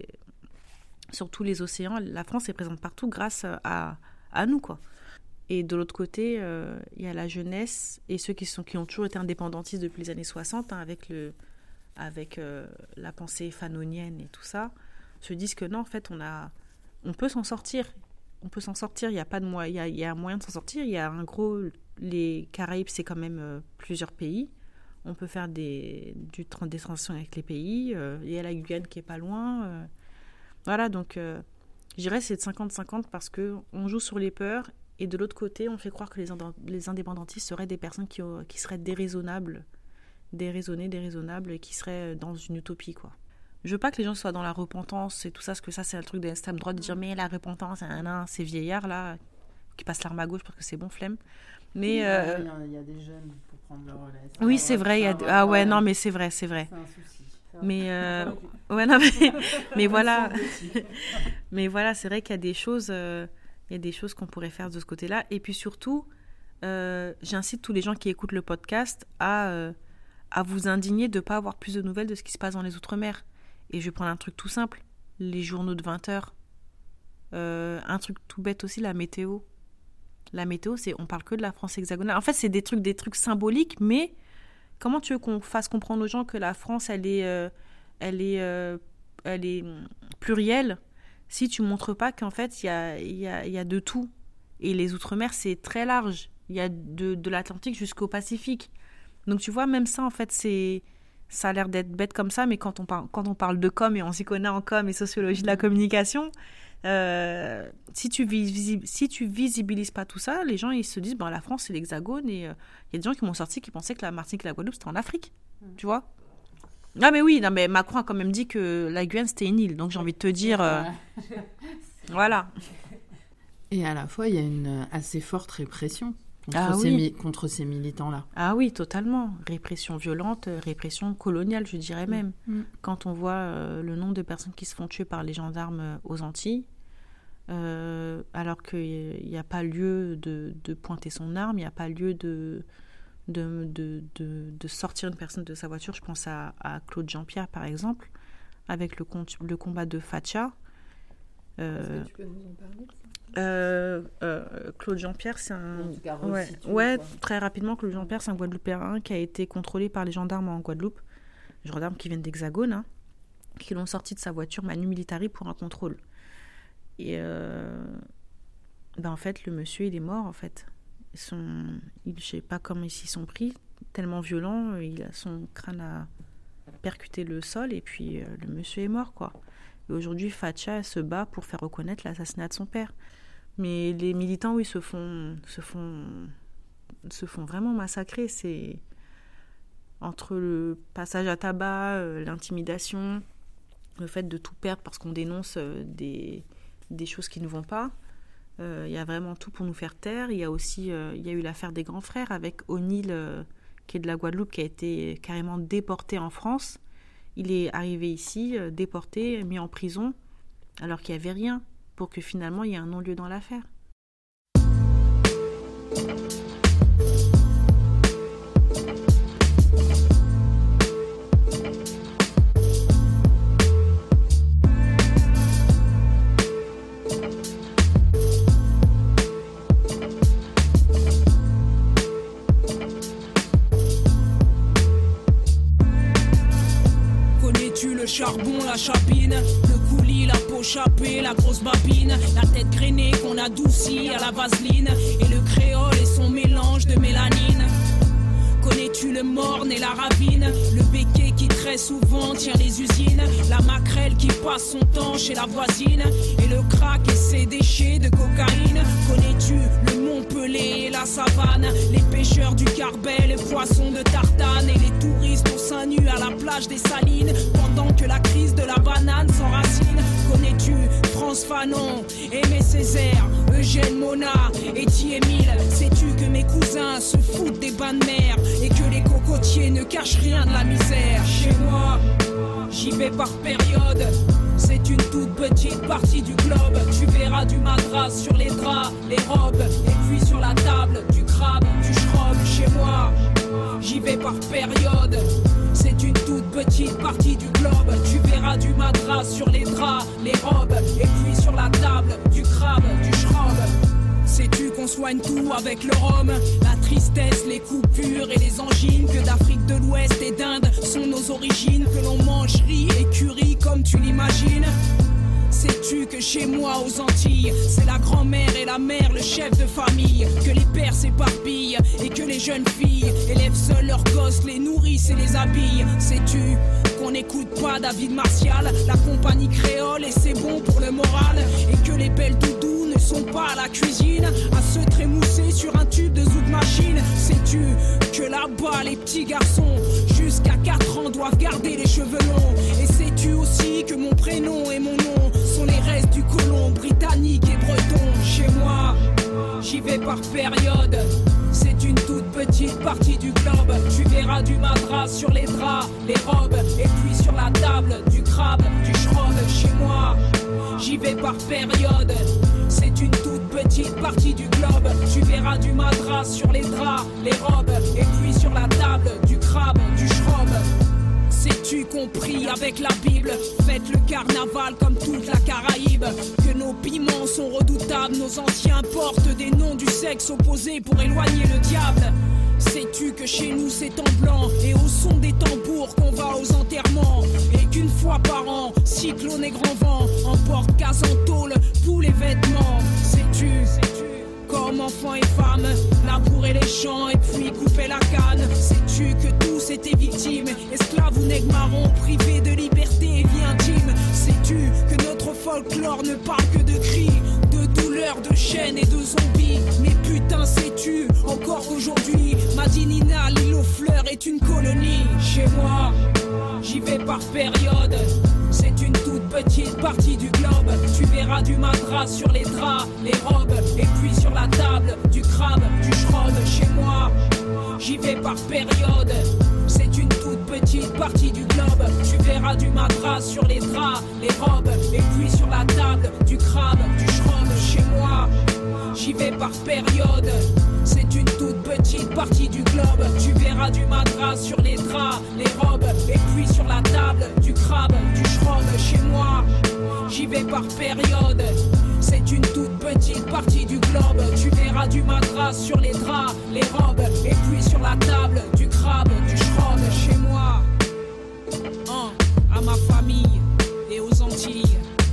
océans. La France est présente partout grâce à nous, quoi. Et de l'autre côté, il y a la jeunesse et ceux qui ont toujours été indépendantistes depuis les années 60, hein, avec la pensée fanonienne et tout ça, se disent que non, en fait, on peut s'en sortir. On peut s'en sortir, il y a un moyen de s'en sortir. Il y a les Caraïbes, c'est quand même plusieurs pays. On peut faire des transactions avec les pays. Il y a la Guyane qui est pas loin. Voilà, donc je dirais que c'est de 50-50 parce qu'on joue sur les peurs et de l'autre côté, on fait croire que les indépendantistes seraient des personnes qui seraient déraisonnables et qui seraient dans une utopie, quoi. Je veux pas que les gens soient dans la repentance et tout ça, parce que ça, c'est un truc de l'extrême droite de dire mais la repentance, ces vieillards là qui passent l'arme à gauche parce que c'est bon, flemme. Mais il y a des jeunes pour prendre le relais. Oui, c'est vrai. Non, mais c'est vrai. C'est un souci. Mais mais voilà. Mais voilà, c'est vrai qu'il y a des choses, qu'on pourrait faire de ce côté-là. Et puis surtout, j'incite tous les gens qui écoutent le podcast à vous indigner de ne pas avoir plus de nouvelles de ce qui se passe dans les Outre-mer. Et je vais prendre un truc tout simple, les journaux de 20 heures. Un truc tout bête aussi, la météo. La météo, on parle que de la France hexagonale. En fait, c'est des trucs symboliques, mais comment tu veux qu'on fasse comprendre aux gens que la France, elle est plurielle, si tu montres pas qu'en fait, il y a de tout. Et les Outre-mer, c'est très large. Il y a de l'Atlantique jusqu'au Pacifique. Donc, tu vois, même ça, en fait, ça a l'air d'être bête comme ça, mais quand on parle de com, et on s'y connaît en com et sociologie de la communication, Si tu visibilises pas tout ça, les gens ils se disent la France c'est l'Hexagone et il y a des gens qui m'ont sorti qui pensaient que la Martinique et la Guadeloupe c'était en Afrique, tu vois. Ah mais oui, non mais Macron a quand même dit que la Guyane c'était une île, donc j'ai envie de te dire, voilà. Et à la fois il y a une assez forte répression contre ces militants-là. Ah oui, totalement. Répression violente, répression coloniale, je dirais même. Quand on voit le nombre de personnes qui se font tuer par les gendarmes aux Antilles, alors qu'il n'y a pas lieu de pointer son arme, il n'y a pas lieu de sortir une personne de sa voiture. Je pense à Claude Jean-Pierre, par exemple, avec le combat de Facha. Est-ce que tu peux nous en parler ? Claude Jean-Pierre, c'est un... Très rapidement, Claude Jean-Pierre, c'est un Guadeloupéen qui a été contrôlé par les gendarmes en Guadeloupe, les gendarmes qui viennent d'Hexagone, qui l'ont sorti de sa voiture manu militari pour un contrôle. Et en fait, le monsieur, il est mort, en fait. Je sais pas comment ils s'y sont pris, tellement violent, son crâne a percuté le sol, et puis le monsieur est mort, quoi. Et aujourd'hui, Facha se bat pour faire reconnaître l'assassinat de son père. Mais les militants, oui, se font vraiment massacrer. C'est entre le passage à tabac, l'intimidation, le fait de tout perdre parce qu'on dénonce des choses qui ne vont pas. Il y a vraiment tout pour nous faire taire. Il y a aussi il y a eu l'affaire des grands frères avec O'Neill, qui est de la Guadeloupe, qui a été carrément déporté en France. Il est arrivé ici, déporté, mis en prison, alors qu'il n'y avait rien, pour que finalement il y ait un non-lieu dans l'affaire. Le charbon, la chapine, le coulis, la peau chapée, la grosse babine, la tête grainée qu'on adoucit à la vaseline, et le créole et son mélange de mélanine. Connais-tu le morne et la ravine, le béquet qui très souvent tient les usines, la maquerelle qui passe son temps chez la voisine, et le crack et ses déchets de cocaïne. Connais-tu le Montpellier et la savane, les pêcheurs du Carbet, les poissons de Tartane, et les touristes au sein nu à la plage des Salines, pendant que la crise de la banane s'enracine. Connais-tu France Fanon, Aimé Césaire, Eugène Mona et Émile? Sais-tu que mes cousins se foutent des bains de mer et que les cocotiers ne cachent rien de la misère? Chez moi, j'y vais par période. C'est une toute petite partie du globe. Tu verras du madras sur les draps, les robes, et puis sur la table, du crabe, du schrob. Chez moi, j'y vais par période. C'est une toute petite partie du globe. Tu verras du madras sur les draps, les robes, et puis sur la table, du crabe, du schrob. Sais-tu qu'on soigne tout avec le rhum? La tristesse, les coupures et les angines, que d'Afrique de l'Ouest et d'Inde sont nos origines, que l'on mange riz et curry comme tu l'imagines. Sais-tu que chez moi aux Antilles, c'est la grand-mère et la mère, le chef de famille, que les pères s'éparpillent et que les jeunes filles élèvent seuls leurs gosses, les nourrissent et les habillent? Sais-tu qu'on n'écoute pas David Martial, la compagnie créole, et c'est bon pour le moral, et que les belles doudous ne sont pas à la cuisine à se trémousser sur un tube de zouk machine? Sais-tu que là-bas les petits garçons jusqu'à 4 ans doivent garder les cheveux longs? Et sais-tu aussi que mon prénom et mon nom sont les restes du colon britannique et breton? Chez moi, j'y vais par période. C'est une toute petite partie du globe. Tu verras du madras sur les draps, les robes, et puis sur la table, du crabe, du schrob. Chez moi, j'y vais par période. C'est une toute petite partie du globe. Tu verras du madras sur les draps, les robes, et puis sur la table, du crabe, du schrob. Sais-tu qu'on prie avec la Bible? Faites le carnaval comme toute la Caraïbe. Que nos piments sont redoutables. Nos anciens portent des noms du sexe opposé pour éloigner le diable. Sais-tu que chez nous c'est en blanc et au son des tambours qu'on va aux enterrements, et qu'une fois par an, cyclone et grand vent emportent casse en tôle pour les vêtements? Sais-tu comme enfants et femmes, labourer les champs et puis couper la canne? Sais-tu que tous étaient victimes, esclaves ou nègres marrons, privés de liberté et vie intime? Sais-tu que notre folklore ne parle que de cris, de douleurs, de chaînes et de zombies. Mais putain, sais-tu, encore aujourd'hui, Madinina, l'île aux fleurs est une colonie. Chez moi, j'y vais par période. C'est une toute petite partie du globe. Tu verras du madras sur les draps, les robes, et puis sur la table, du crabe, du shrub. Chez moi, j'y vais par période. C'est une toute petite partie du globe. Tu verras du madras sur les draps, les robes, et puis sur la table, du crabe, du shrub. Chez moi, j'y vais par période. C'est une toute petite partie du globe. Tu verras du madras sur les draps, les robes, et puis sur la table, du crabe, du shrub. Chez moi, j'y vais par période. C'est une toute petite partie du globe. Tu verras du madras sur les draps, les robes, et puis sur la table, du crabe, du shrub. Chez moi, à ma famille et aux Antilles.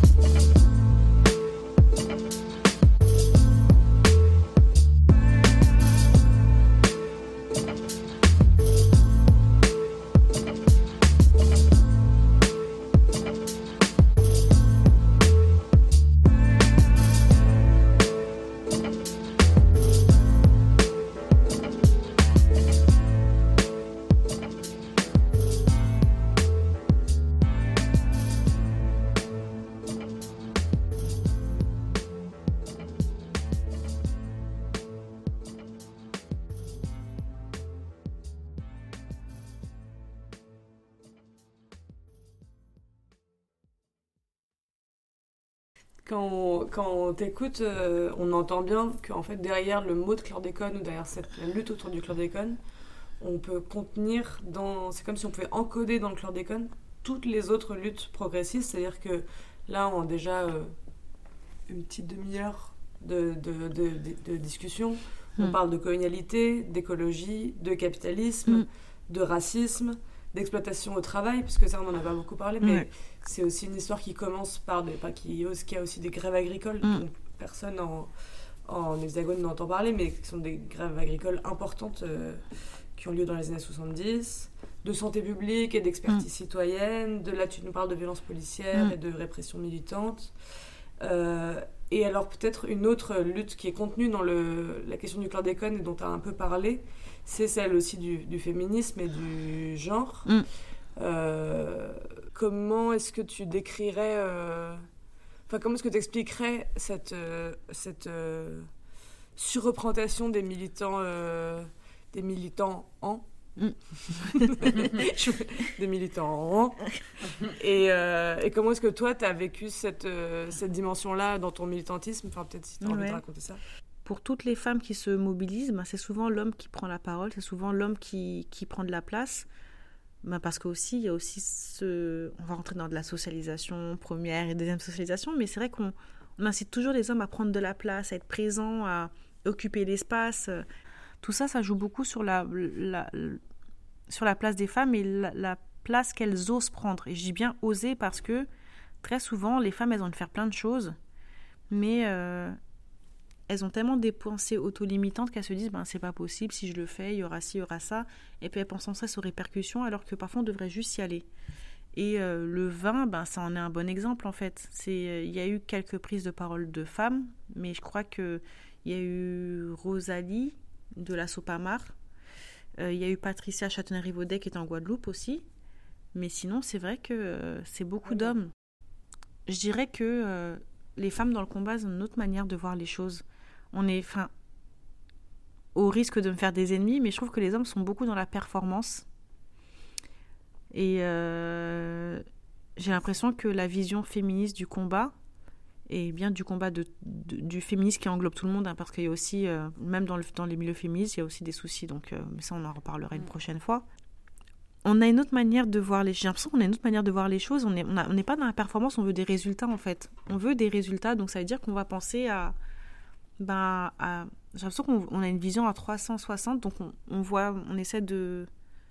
Quand on t'écoute, on entend bien qu'en fait derrière le mot de chlordécone ou derrière cette lutte autour du chlordécone, on peut contenir c'est comme si on pouvait encoder dans le chlordécone toutes les autres luttes progressistes, c'est-à-dire que là on a déjà une petite demi-heure de discussion. On parle de colonialité, d'écologie, de capitalisme, de racisme, d'exploitation au travail, puisque ça on en a pas beaucoup parlé, mais c'est aussi une histoire qui commence par qui a aussi des grèves agricoles dont personne en hexagone n'entend parler, mais qui sont des grèves agricoles importantes qui ont lieu dans les années 70, de santé publique et d'expertise citoyenne, là tu nous parles de violences policières et de répression militante. Et alors peut-être une autre lutte qui est contenue dans la question du chlordécone et dont tu as un peu parlé, c'est celle aussi du féminisme et du genre. Comment est-ce que tu décrirais... comment est-ce que tu expliquerais cette surreprésentation des militants des militants et comment est-ce que toi tu as vécu cette dimension-là dans ton militantisme, peut-être si tu as envie de raconter ça. Pour toutes les femmes qui se mobilisent, c'est souvent l'homme qui prend la parole, c'est souvent l'homme qui prend de la place, parce qu'aussi il y a aussi on va rentrer dans de la socialisation, première et deuxième socialisation, mais c'est vrai qu'on incite toujours les hommes à prendre de la place, à être présents, à occuper l'espace. Tout ça, ça joue beaucoup sur la place des femmes et la place qu'elles osent prendre. Et je dis bien oser parce que très souvent, les femmes, elles ont envie de faire plein de choses, mais elles ont tellement des pensées auto-limitantes qu'elles se disent c'est pas possible, si je le fais, il y aura ci, il y aura ça. Et puis elles pensent sans cesse aux répercussions, alors que parfois on devrait juste y aller. Et le vin, ça en est un bon exemple en fait. Il y a eu quelques prises de parole de femmes, mais je crois qu'il y a eu Rosalie de la Sopamar. Il y a eu Patricia Châtenay-Rivaudet qui est en Guadeloupe aussi. Mais sinon, c'est vrai que c'est beaucoup d'hommes. Je dirais que les femmes dans le combat ont une autre manière de voir les choses. On est, au risque de me faire des ennemis, mais je trouve que les hommes sont beaucoup dans la performance. Et j'ai l'impression que la vision féministe du combat, et bien du combat du féminisme qui englobe tout le monde, parce qu'il y a aussi, même dans les milieux féministes, il y a aussi des soucis, donc mais ça on en reparlera une prochaine fois. On a une autre manière de voir les choses. J'ai l'impression qu'on a une autre manière de voir les choses. On n'est pas dans la performance, on veut des résultats en fait. On veut des résultats, donc ça veut dire qu'on va penser j'ai l'impression qu'on a une vision à 360, donc on essaie de...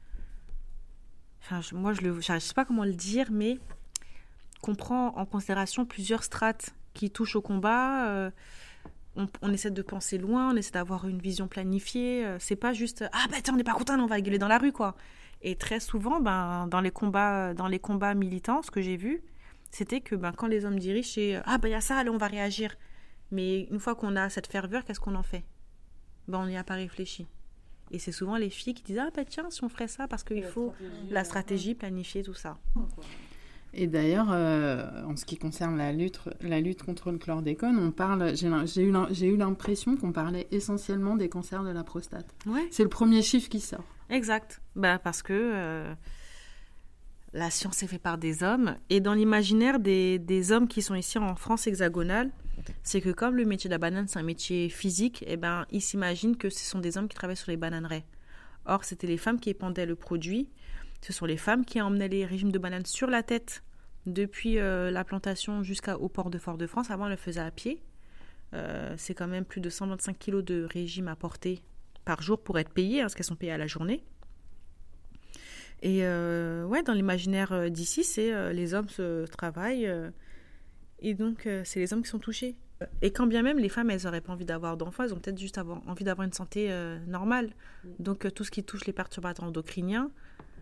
moi je sais pas comment le dire, mais qu'on prend en considération plusieurs strates qui touchent au combat. On essaie de penser loin, on essaie d'avoir une vision planifiée. C'est pas juste tiens, on n'est pas content, on va gueuler dans la rue quoi. Et très souvent, dans les combats militants, ce que j'ai vu, c'était que quand les hommes dirigent, c'est « Ah, il y a ça, allez, on va réagir ». Mais une fois qu'on a cette ferveur, qu'est-ce qu'on en fait ? On n'y a pas réfléchi. Et c'est souvent les filles qui disent « Ah, tiens, si on ferait ça, parce qu'il faut la stratégie, planifier, tout ça ». Et d'ailleurs, en ce qui concerne la lutte contre le chlordécone, j'ai eu l'impression qu'on parlait essentiellement des cancers de la prostate. Ouais. C'est le premier chiffre qui sort. Exact. Parce que la science est faite par des hommes. Et dans l'imaginaire des hommes qui sont ici en France hexagonale, c'est que comme le métier de la banane, c'est un métier physique, ils s'imaginent que ce sont des hommes qui travaillent sur les bananeraies. Or, c'était les femmes qui épandaient le produit. Ce sont les femmes qui emmenaient les régimes de bananes sur la tête depuis la plantation jusqu'au port de Fort-de-France. Avant, elles le faisaient à pied. C'est quand même plus de 125 kilos de régime à porter par jour pour être payées, parce qu'elles sont payées à la journée. Et dans l'imaginaire d'ici, c'est les hommes se travaillent et donc c'est les hommes qui sont touchés. Et quand bien même les femmes, elles n'auraient pas envie d'avoir d'enfants, elles ont peut-être juste envie d'avoir une santé normale. Donc tout ce qui touche les perturbateurs endocriniens,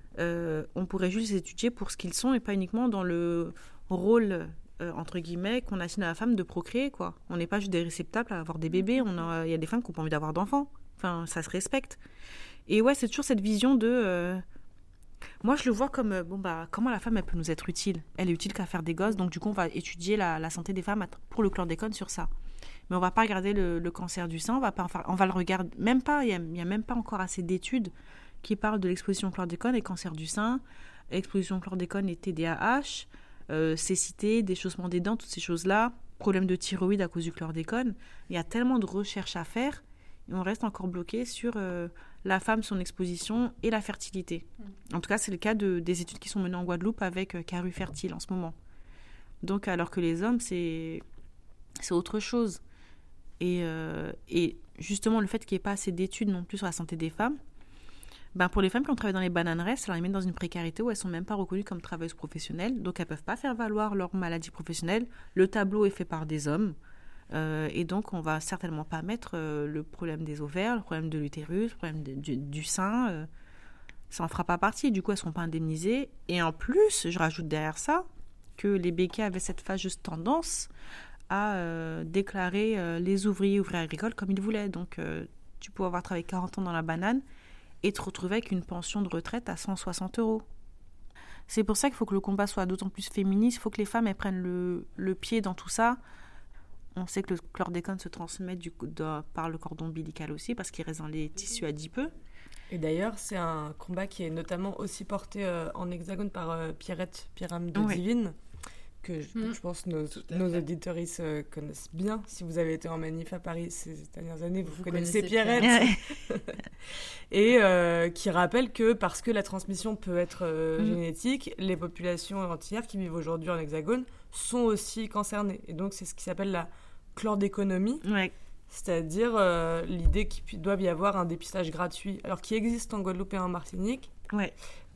on pourrait juste les étudier pour ce qu'ils sont et pas uniquement dans le rôle entre guillemets qu'on assigne à la femme de procréer, quoi. On n'est pas juste des réceptacles à avoir des bébés, il y a des femmes qui n'ont pas envie d'avoir d'enfants. Enfin, ça se respecte. Et ouais, c'est toujours cette vision de... Moi, je le vois comme, comment la femme, elle peut nous être utile ? Elle est utile qu'à faire des gosses, donc du coup, on va étudier la santé des femmes pour le chlordécone sur ça. Mais on ne va pas regarder le cancer du sein, on va le regarder, même pas, il n'y a même pas encore assez d'études qui parlent de l'exposition au chlordécone et cancer du sein, exposition au chlordécone et TDAH, cécité, déchaussement des dents, toutes ces choses-là, problème de thyroïde à cause du chlordécone. Il y a tellement de recherches à faire et on reste encore bloqué sur la femme, son exposition et la fertilité. En tout cas, c'est le cas des études qui sont menées en Guadeloupe avec Caru Fertile en ce moment. Donc, alors que les hommes, c'est autre chose. Et justement, le fait qu'il n'y ait pas assez d'études non plus sur la santé des femmes, pour les femmes qui ont travaillé dans les bananeraies, ça les met dans une précarité où elles ne sont même pas reconnues comme travailleuses professionnelles. Donc, elles ne peuvent pas faire valoir leur maladie professionnelle. Le tableau est fait par des hommes. Et donc, on ne va certainement pas mettre le problème des ovaires, le problème de l'utérus, le problème du sein. Ça n'en fera pas partie. Du coup, elles ne seront pas indemnisées. Et en plus, je rajoute derrière ça que les béquets avaient cette fâcheuse tendance à déclarer les ouvriers agricoles comme ils voulaient. Donc, tu pouvais avoir travaillé 40 ans dans la banane et te retrouver avec une pension de retraite à 160 €. C'est pour ça qu'il faut que le combat soit d'autant plus féministe. Il faut que les femmes elles prennent le pied dans tout ça. On sait que le chlordécone se transmet par le cordon ombilical aussi, parce qu'il reste dans les tissus adipeux. Et d'ailleurs, c'est un combat qui est notamment aussi porté en hexagone par Pierrette Pyram de Divine, que je pense nos auditeuristes connaissent bien. Si vous avez été en manif à Paris ces dernières années, vous connaissez Pierrette. Et qui rappelle que parce que la transmission peut être génétique, les populations entières qui vivent aujourd'hui en hexagone sont aussi concernées. Et donc, c'est ce qui s'appelle la chlordéconomie. Ouais. C'est-à-dire l'idée qu'il doit y avoir un dépistage gratuit, alors qui existe en Guadeloupe et en Martinique. Ouais.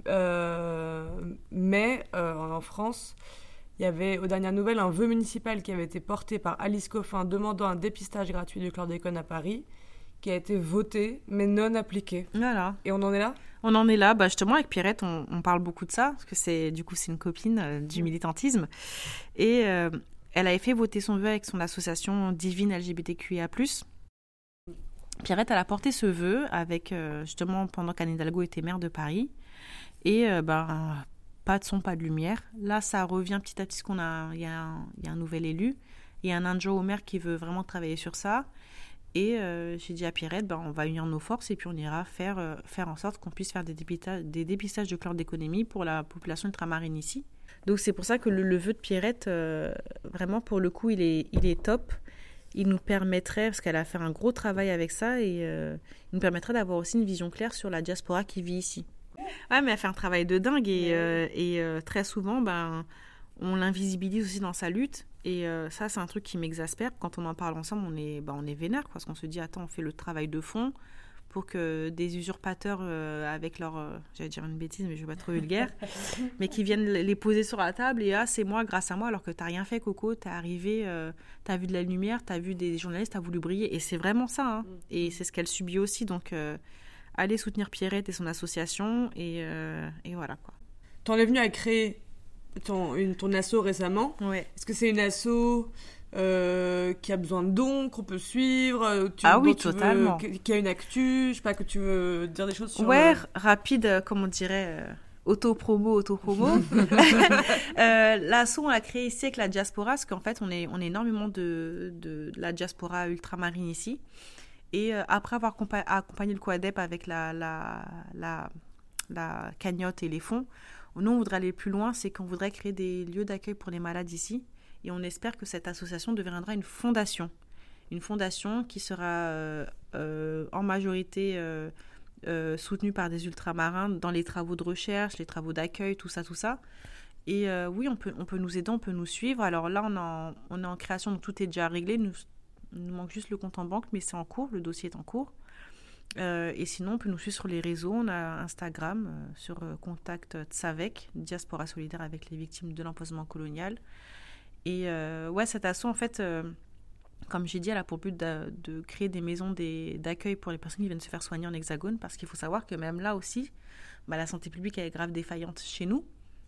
Mais en France, il y avait aux dernières nouvelles un vœu municipal qui avait été porté par Alice Coffin demandant un dépistage gratuit du chlordécone à Paris, qui a été voté mais non appliqué. Voilà. Et on en est là ? On en est là. Justement, avec Pierrette, on parle beaucoup de ça, parce que c'est une copine du militantisme. Et elle avait fait voter son vœu avec son association Divine LGBTQIA+. Pierrette, elle a porté ce vœu avec, justement, pendant qu'Anne Hidalgo était maire de Paris. Et pas de son, pas de lumière. Là, ça revient petit à petit, il y a un nouvel élu. Il y a un adjoint au maire qui veut vraiment travailler sur ça. Et j'ai dit à Pierrette, on va unir nos forces et puis on ira faire en sorte qu'on puisse faire des dépistages de chlordéconomie pour la population ultramarine ici. Donc c'est pour ça que le vœu de Pierrette, vraiment pour le coup, il est top. Il nous permettrait, parce qu'elle a fait un gros travail avec ça, et il nous permettrait d'avoir aussi une vision claire sur la diaspora qui vit ici. Ouais, mais elle fait un travail de dingue et très souvent, on l'invisibilise aussi dans sa lutte. Et ça, c'est un truc qui m'exaspère. Quand on en parle ensemble, on est vénère, parce qu'on se dit, attends, on fait le travail de fond pour que des usurpateurs avec leur... j'allais dire une bêtise, mais je ne vais pas trop vulgaire, mais qui viennent les poser sur la table et c'est moi, grâce à moi, alors que tu n'as rien fait, Coco. Tu es arrivé, tu as vu de la lumière, tu as vu des journalistes, tu as voulu briller. Et c'est vraiment ça. Hein. Et c'est ce qu'elle subit aussi. Donc, allez soutenir Pierrette et son association. Et voilà, quoi. T'en es venue à créer ton asso récemment. Ouais. Est-ce que c'est une asso qui a besoin de dons, qu'on peut suivre oui, totalement. Qui a une actu, je sais pas, que tu veux dire des choses sur... Ouais, rapide, comme on dirait... Auto-promo. L'asso, on l'a créé ici avec la diaspora, parce qu'en fait, on est énormément de la diaspora ultramarine ici. Et après avoir accompagné le COADEP avec la cagnotte et les fonds, nous, on voudrait aller plus loin, c'est qu'on voudrait créer des lieux d'accueil pour les malades ici. Et on espère que cette association deviendra une fondation. Une fondation qui sera en majorité... soutenu par des ultramarins dans les travaux de recherche, les travaux d'accueil, tout ça. Et oui, on peut nous aider, on peut nous suivre. Alors là, on est en création, donc tout est déjà réglé. Il nous manque juste le compte en banque, mais c'est en cours, le dossier est en cours. Et sinon, on peut nous suivre sur les réseaux. On a Instagram, sur Contact Tsavec, Diaspora Solidaire avec les victimes de l'empoisonnement colonial. Et ouais, cette asso, en fait... comme j'ai dit, elle a pour but de créer des maisons d'accueil pour les personnes qui viennent se faire soigner en Hexagone, parce qu'il faut savoir que même là aussi, la santé publique est grave défaillante chez nous.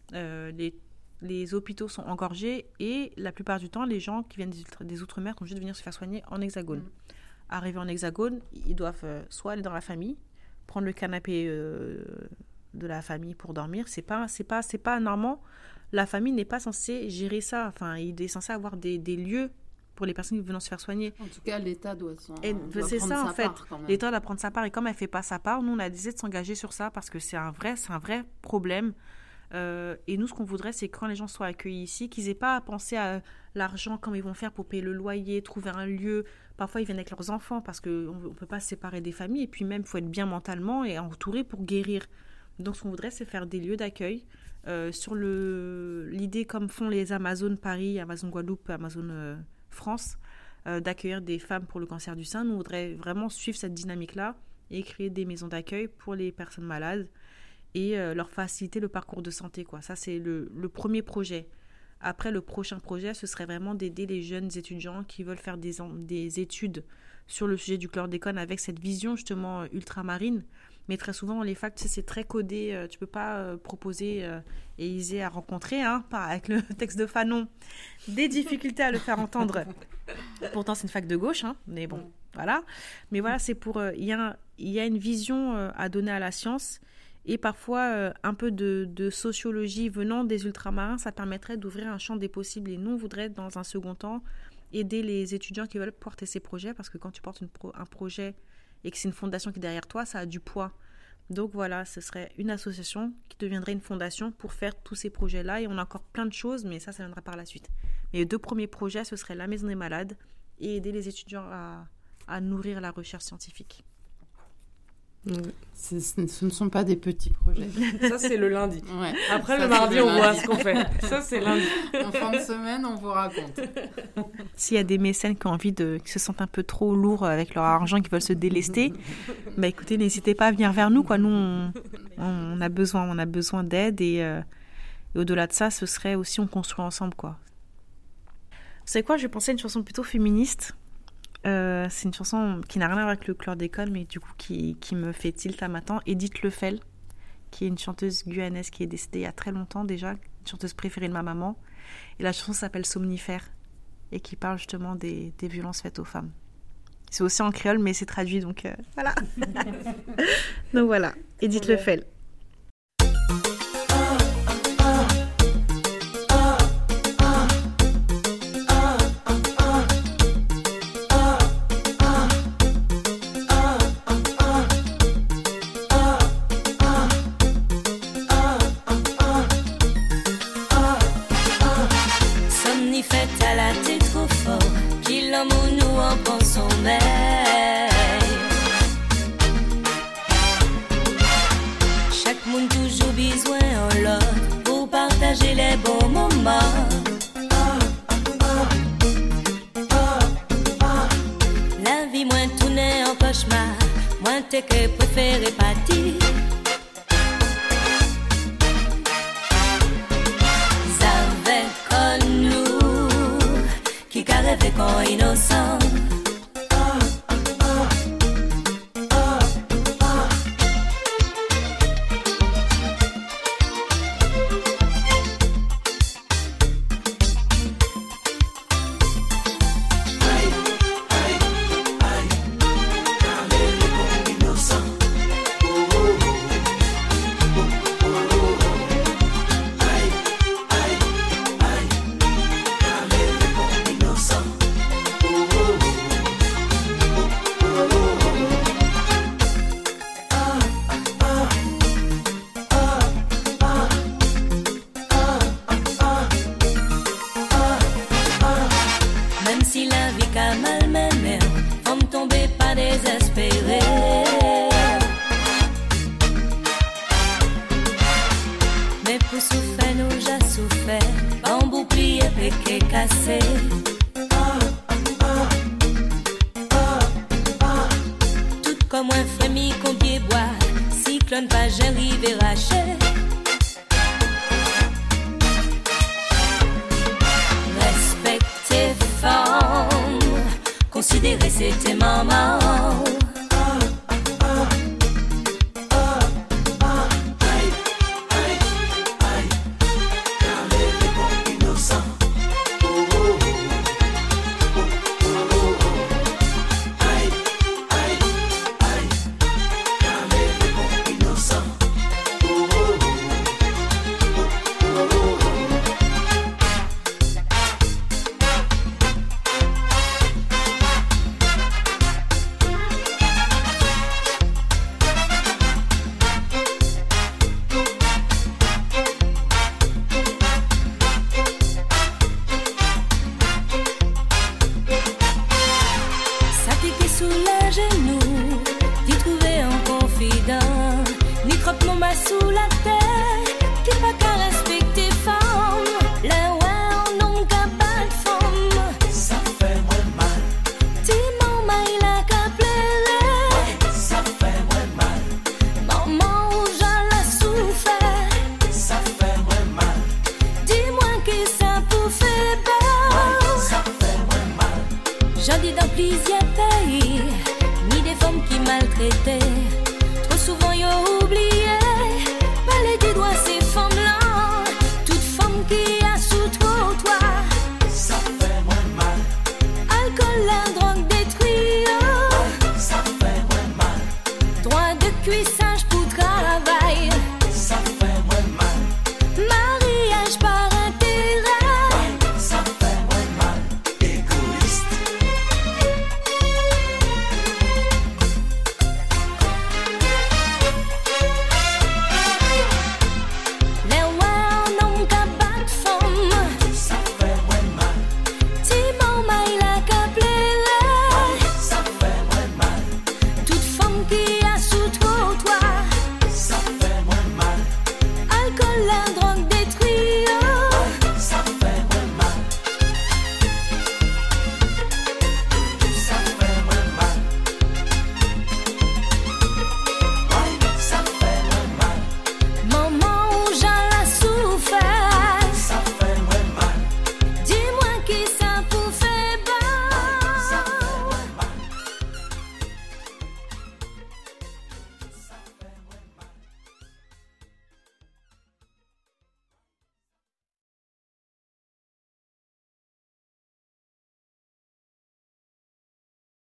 Les hôpitaux sont engorgés et la plupart du temps, les gens qui viennent des Outre-mer ont juste venir se faire soigner en Hexagone. Arrivés en Hexagone, ils doivent soit aller dans la famille, prendre le canapé de la famille pour dormir. C'est pas normalement, la famille n'est pas censée gérer ça. Enfin, il est censé avoir des lieux pour les personnes qui viennent se faire soigner. En tout cas, l'État doit c'est ça, en fait. L'État doit prendre sa part. Et comme elle ne fait pas sa part, nous, on a décidé de s'engager sur ça parce que c'est un vrai problème. Et nous, ce qu'on voudrait, c'est que quand les gens soient accueillis ici, qu'ils n'aient pas à penser à l'argent, comment ils vont faire pour payer le loyer, trouver un lieu. Parfois, ils viennent avec leurs enfants parce qu'on ne peut pas se séparer des familles. Et puis même, il faut être bien mentalement et entouré pour guérir. Donc, ce qu'on voudrait, c'est faire des lieux d'accueil. Sur l'idée, comme font les Amazones Paris, Amazon Guadeloupe, Amazon... France, d'accueillir des femmes pour le cancer du sein. Nous, on voudrait vraiment suivre cette dynamique-là et créer des maisons d'accueil pour les personnes malades et leur faciliter le parcours de santé, quoi. Ça, c'est le premier projet. Après, le prochain projet, ce serait vraiment d'aider les jeunes étudiants qui veulent faire des études sur le sujet du chlordécone avec cette vision, justement, ultramarine. Mais très souvent, les facs, c'est très codé. Tu ne peux pas proposer et Isée à rencontrer, avec le texte de Fanon, des difficultés à le faire entendre. Pourtant, c'est une fac de gauche, mais bon, voilà. Mais voilà, c'est pour... Il y a une vision à donner à la science et parfois un peu de sociologie venant des ultramarins, ça permettrait d'ouvrir un champ des possibles. Et nous, on voudrait, dans un second temps, aider les étudiants qui veulent porter ces projets parce que quand tu portes un projet... et que c'est une fondation qui est derrière toi, ça a du poids. Donc voilà, ce serait une association qui deviendrait une fondation pour faire tous ces projets-là. Et on a encore plein de choses, mais ça viendra par la suite. Mais les 2 premiers projets, ce serait la Maison des Malades et aider les étudiants à nourrir la recherche scientifique. Ce ne sont pas des petits projets. Ça, c'est le lundi. Ouais. Après, le mardi, on voit ce qu'on fait. Ça, c'est lundi. En fin de semaine, on vous raconte. S'il y a des mécènes qui ont envie qui se sentent un peu trop lourds avec leur argent, qui veulent se délester, écoutez, n'hésitez pas à venir vers nous, quoi. Nous, on a besoin d'aide et au-delà de ça, ce serait aussi on construit ensemble, quoi. Vous savez quoi, je pensais à une chanson plutôt féministe. C'est une chanson qui n'a rien à voir avec le chlordécone, mais du coup qui me fait tilt à matin. Edith Lefel, qui est une chanteuse guyanaise qui est décédée il y a très longtemps déjà, une chanteuse préférée de ma maman. Et la chanson s'appelle Somnifère et qui parle justement des violences faites aux femmes. C'est aussi en créole, mais c'est traduit, donc voilà. Donc voilà, Edith Lefel. Les bons moments. La vie moins tournée en cauchemar, moins t'es que préféré partir. J'avais connu qui rêvait qu'on innocent. souffert, nous j'ai souffert. Bambou plié, péqué cassé. Tout comme un frémi qu'on pied bois. Cyclone pas j'arrive et raché. Respecter femme, considérer c'était maman. La drogue